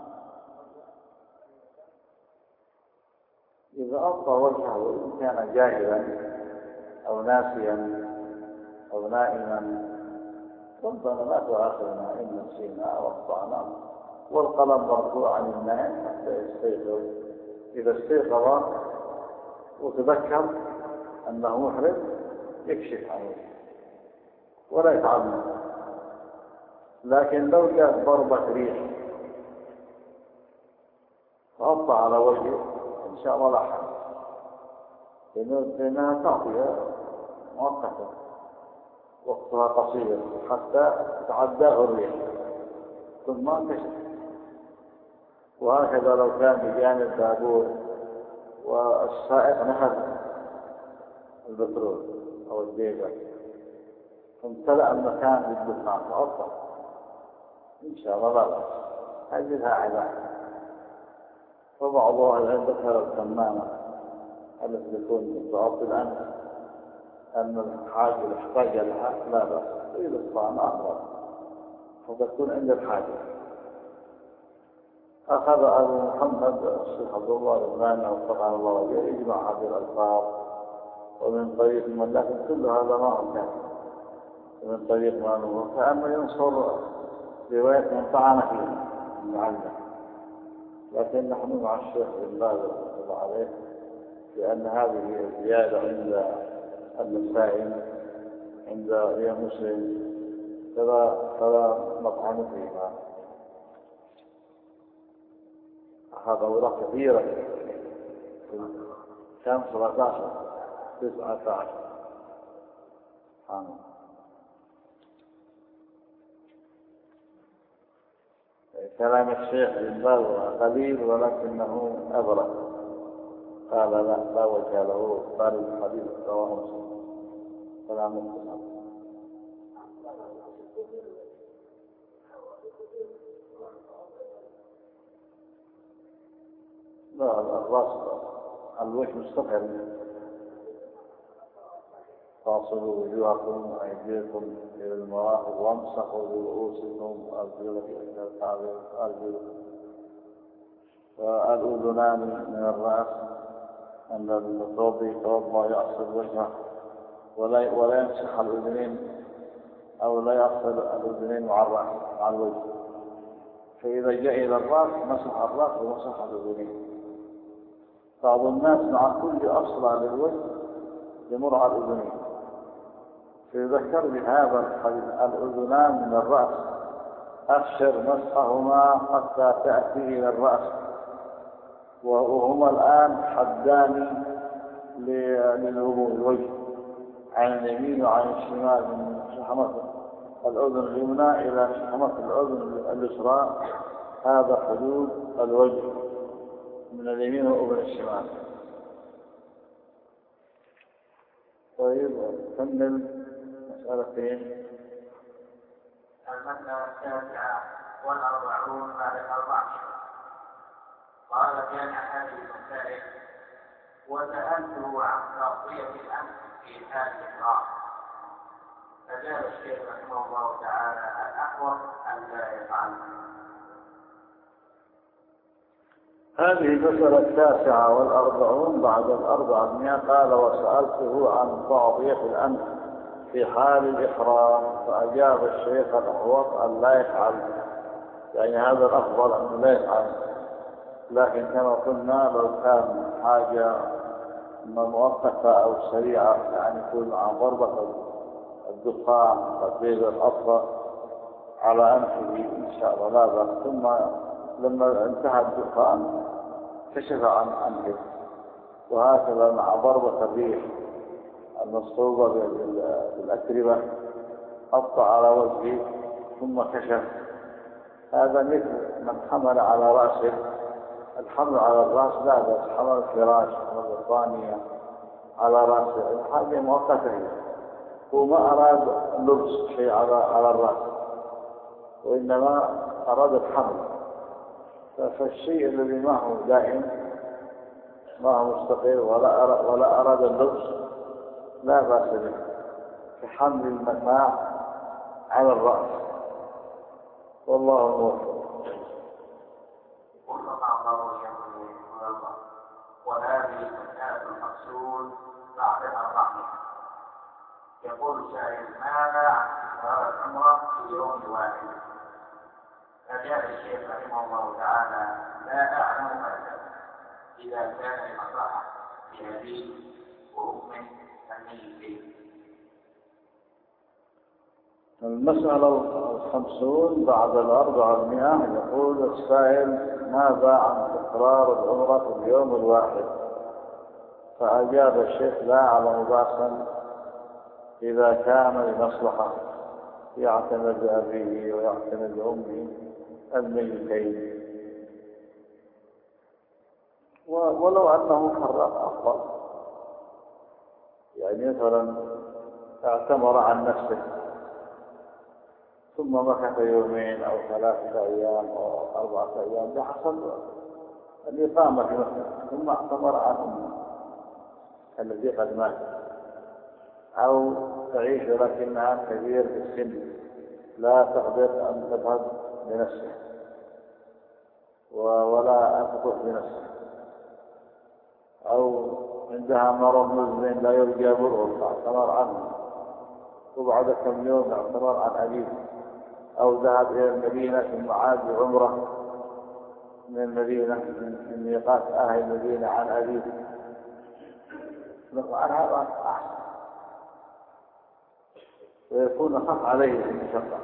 إذا أغطى وجهه وإن كان جاهلا أو ناسيا أو نائما ربنا لا تؤاخذنا إن نسينا أو أخطأنا، والقلم مرفوع عن النائم حتى يستيقظ. إذا استيقظ وتذكر أنه محرم يكشف عنه ولا يتعمد. لكن لو جاءت ضربة ريح فأغطى على وجهه إن شاء الله لا حرج، لأنها تعطيها مؤقتة وقتها قصير حتى تعداه الريح ثم انكشف. وهكذا لو كان بجانب بابور والسائق نهب البترول أو الديزل فامتلأ المكان بالدخان فأغطى إن شاء الله لا بأس، هذه علاج. وبعض أهل العلم ذكر الكمامة التي تكون تغطي الأنف أن الحاجة يحتاج لها لا بأس، إذا استطعنا أفضل فتكون عند الحاجة. أخذ أبو محمد الشيخ عبد الله الرحمن وفقه الله وجل يجمع هذه الألفاظ ومن طريق من، لكن كل هذا ما هو كان من طريق من هو، فأما ينصر رواية من طعن فيه المعلم. لكن نحن مع الشيخ بن باز رحمه الله عليه لأن هذه الزيادة عند النسائي عند مسلم فلا نطعن فيها. هذا أوراق كثيرة كم 17 19 كلام الشيخ بن باز قليل ولكنه أبرز، قال لا وجه له، قال الحديث رواه مسلم كلام مختصر. لا الراس الوجه مستقر. فاصلوا وجوهكم وأيديكم إلى المرافق وامسحوا برؤوسكم وأرجلكم إلى أرجلكم. والأذنان من الرأس أن المتوضي يتوضأ يغسل وجهه ولا يمسح الأذنين أو لا يصل الأذنين مع الرأس مع الوجه، فإذا جاء إلى الرأس مسح الرأس ومسح الأذنين. بعض الناس مع كل أصلع للوجه يمر على الأذنين، فيذكر بهذا الحديث الأذنان من الرأس، أخشر مسحهما حتى تأتي إلى الرأس، وهما الآن حدان للوجه عن اليمين وعن الشمال، من شحمة الأذن اليمنى إلى شحمة الأذن اليسرى، هذا حدود الوجه من اليمين وأذن الشمال. طيب كمل مسألتين. المسألة 49 بعد 400. قال كان أحد المسائل وسألته عن تغطية الأنف في حال الإحرام، فجاء الشيخ رحمه الله تعالى الأحوط أن لا يفعل. هذه المسألة 49 بعد 400. قال وسألته عن تغطية الأنف في حال الإحرام، فأجاب الشيخ الأحوط أن لا يفعل، يعني هذا الأفضل أن لا يفعل. لكن كما قلنا لو كان حاجة مؤقتة أو سريعة، يعني يكون عن ضربة الدخان تطبيق الأطفال على أنفه إن شاء الله لا بأس. ثم لما انتهى الدخان كشف عن أنفه، وهكذا مع ضربة الريح المصطوبة بالأتربة أبطأ على وجهه ثم كشف. هذا مثل من حمل على رأسه، الحمل على الرأس لا بأس، حمل الفراش حمل البطانية على رأسه الحاجة مؤقتة، هو ما أراد لبس شيء على الرأس، وإنما أراد الحمل. فالشيء الذي ما هو دائم ما هو مستقر ولا أراد اللبس لا بأس به، كحمل المتاع على الرأس، والله الموفق. وهذه مسألة المقصود بعد 400. يقول سائل ماذا عن إكرار العمرة في يوم واحد؟ فجاء الشيخ رحمه الله تعالى لا أعلم ماذا إذا كان المصلحة بأبيه وأمه الميتين. المسألة 50 بعد 400. يقول السائل ماذا عن تكرار العمرة في اليوم الواحد؟ فأجاب الشيخ لا أعلم بأسا إذا كان لمصلحة يعتمد بأبيه ويعتمد بأمه الميتين، ولو أنه فرق أفضل، يعني مثلا اعتمر عن نفسه ثم مكث يومين أو 3 أيام أو 4 أيام بحسب الإقامة في مكة، ثم اعتمر عن أمه الذي قد مات، أو تعيش ولكنها كبير في السن لا تقدر أن تذهب بنفسها ولا أن تطوف بنفسها، أو عندها مرض مزمن لا يرجى برؤه فاعتمر عنه، وبعد كم يوم اعتمر عن أبيه، أو ذهب إلى المدينة ثم عاد بعمرة من المدينة من ميقات أهل المدينة عن أبيه، نقول هذا أحسن ويكون أخف عليه المشقة،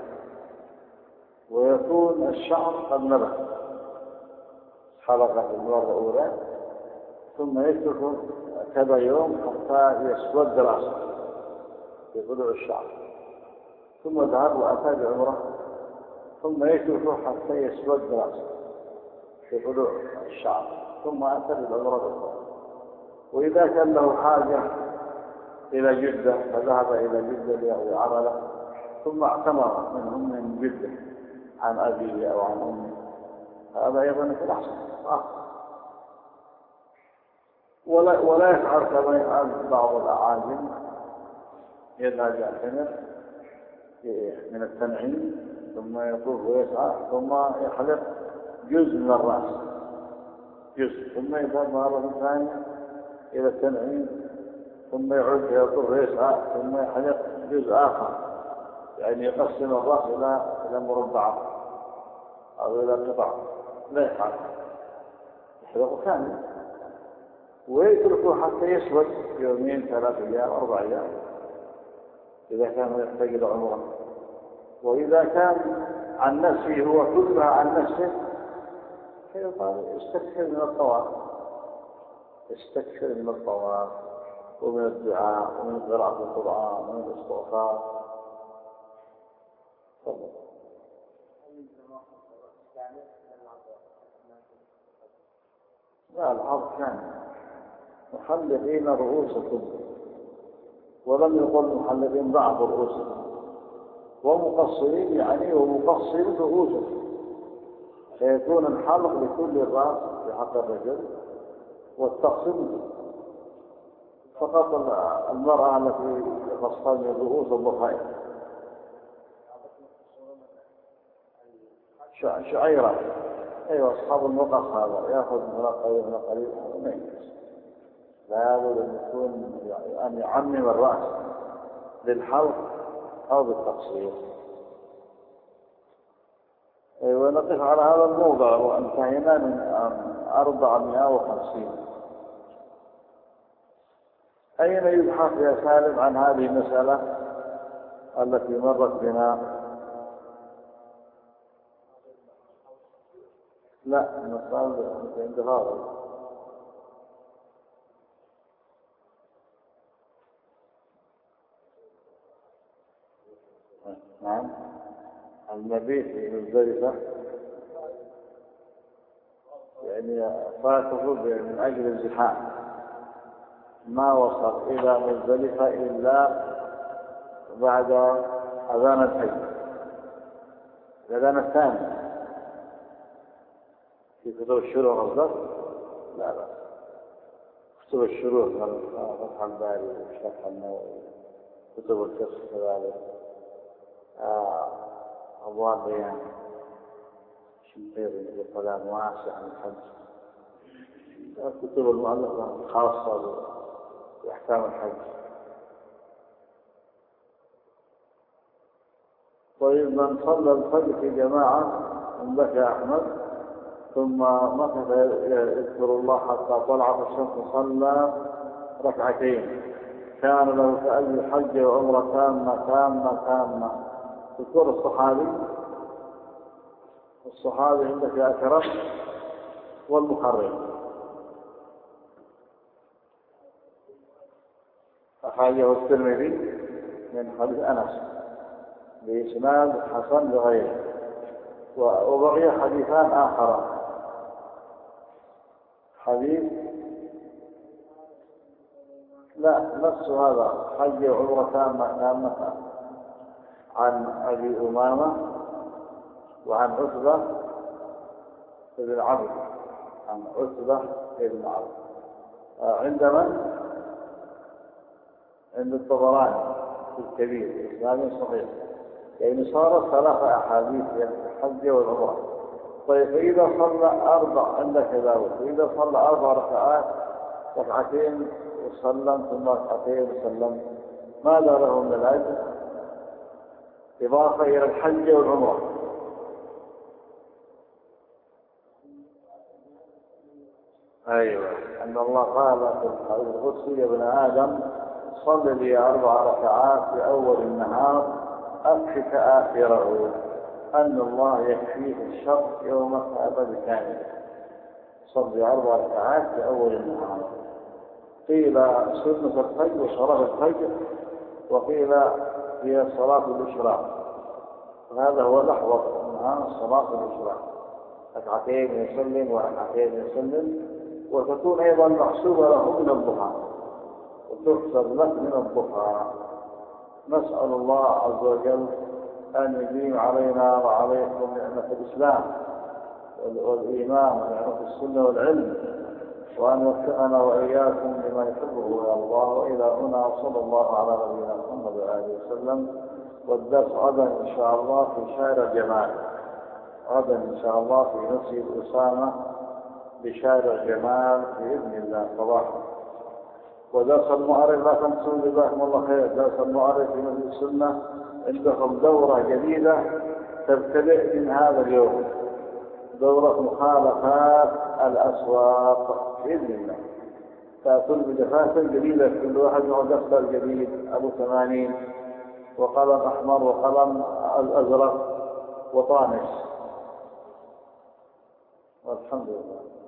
ويكون الشعر قد نبت حلقة المرة الأولى، ثم يترك كذا يوم حتى يسود رأسه في طلوع الشعر، ثم ذهب وأتى بعمرة، ثم يترك حتى يسود رأسه في طلوع الشعر، ثم أتى بالعمرة الأخرى. وإذا كان له حاجة إلى جدة فذهب إلى جدة ليقضي عمله، ثم اعتمر من جدة عن أبيه أو عن أمه، هذا أيضا يكون أحسن. ولا يفعل كما يفعل بعض الأعاجم، يذهب يعتمر من التنعيم ثم يطوف ويسعى ثم يحلق جزء من الرأس جزء، ثم يذهب مرة ثانية إلى التنعيم ثم يعود يطوف ويسعى ثم يحلق جزء آخر، يعني يقسم الرأس إلى مربعات أو إلى قطع، لا يفعل، يحلقه كامل ويتركه حتى يسود يومين 3 أيام 4 أيام إذا كان يحتاج إلى عمره. وإذا كان عن نفسه هو كلها عن نفسه فيقال استكثر من الطواف، استكثر من الطواف ومن الدعاء ومن قراءة القرآن ومن الاستغفار. لا، العرض كان محلقين رؤوسكم، ولم يقل محلقين بعض رؤوسكم، ومقصرين يعني ومقصر رؤوسكم، فيكون الحلق لكل الرأس في حق الرجل والتقصير فقط المرأة التي تصطنع رؤوس الضفائر. شعيرة، أيوة، أصحاب المقص هذا يأخذ من قليل من قليل ما يجوز، لا بد أن يكون أن يعمم الرأس للحلق أو بالتقصير. ونقف على هذا الموضع وانتهينا من 450. أين يبحث يا سالم عن هذه المسألة التي مرت بنا؟ لا، المسألة عند هذا. نعم، المبيت في مزدلفة يعني فاته من أجل الزحام، ما وصل إلى مزدلفة إلا بعد أذان الفجر، الأذان الثاني في كتب الشروق الضبط. لا، كتب الشروق من فتح الباري وشرح النووي، كتب الفقه كذلك، أبواب بيان شنقيطي بكلام واسع عن الحج، الكتب المؤلفة الخاصة بأحكام الحج. طيب، من صلى الفجر في جماعة عندك يا أحمد ثم مكث يذكر الله حتى طلعت الشمس صلى 2 ركعتين كان له كأجر حج وعمرة تامة. ذكر الصحابي عندك يا أكرم والمحرم. أخرجه الترمذي من حديث أنس بإسناد حسن لغيره، وبقي حديثان آخر. حديث لا نفس هذا، حج وعمرة تامة عن أبي أمامة وعن عتبة بن عبد، عند من؟ عند الطبراني في الكبير إسناد صحيح، يعني صارت 3 أحاديث يعني الحج والعمرة. طيب، فإذا صلى 4 عندك ذلك، فإذا صلى 4 ركعات 2 وسلم ثم 2 وسلم، ماذا له من الأجر؟ إضافة إلى الحج والعمرة. أيوة، أن الله قال في الحديث القدسي: يا ابن آدم صل لي 4 ركعات في أول النهار أكفك آخره، أن الله يكفيه الشر يوم القيامة بكامل. صل 4 ركعات في أول النهار. قيل سنة الفجر وصلاة الفجر، وقيل هي صلاة الإشراق، وهذا هو الأحوط منها صلاة الإشراق، 2 يسلم و2 يسلم، وتكون أيضا محسوبة له من الضحى وتحسب لك من الضحى. نسأل الله عز وجل أن يديم علينا وعليكم نعمة الإسلام والإيمان ونعمة السنة والعلم، وأن يوفقنا وإياكم لما يحبه ويرضاه. وإلى هنا وصلى الله على نبينا محمد وآله وسلم. والدرس غدا إن شاء الله في شارع جمال، غدا إن شاء الله في مسجد أسامة بشارع جمال بإذن الله صباحا. ودرس المؤرخ لا تنسوا، جزاكم الله خير، درس المؤرخ في مسجد السنة عندهم دورة جديدة تبتدئ من هذا اليوم، دورة مخالفات الأسواق بإذن الله. تأكل بدفاتر جديدة، كل واحد معه دفتر جديد أبو 80 وقلم أحمر وقلم أزرق وطانش، والحمد لله.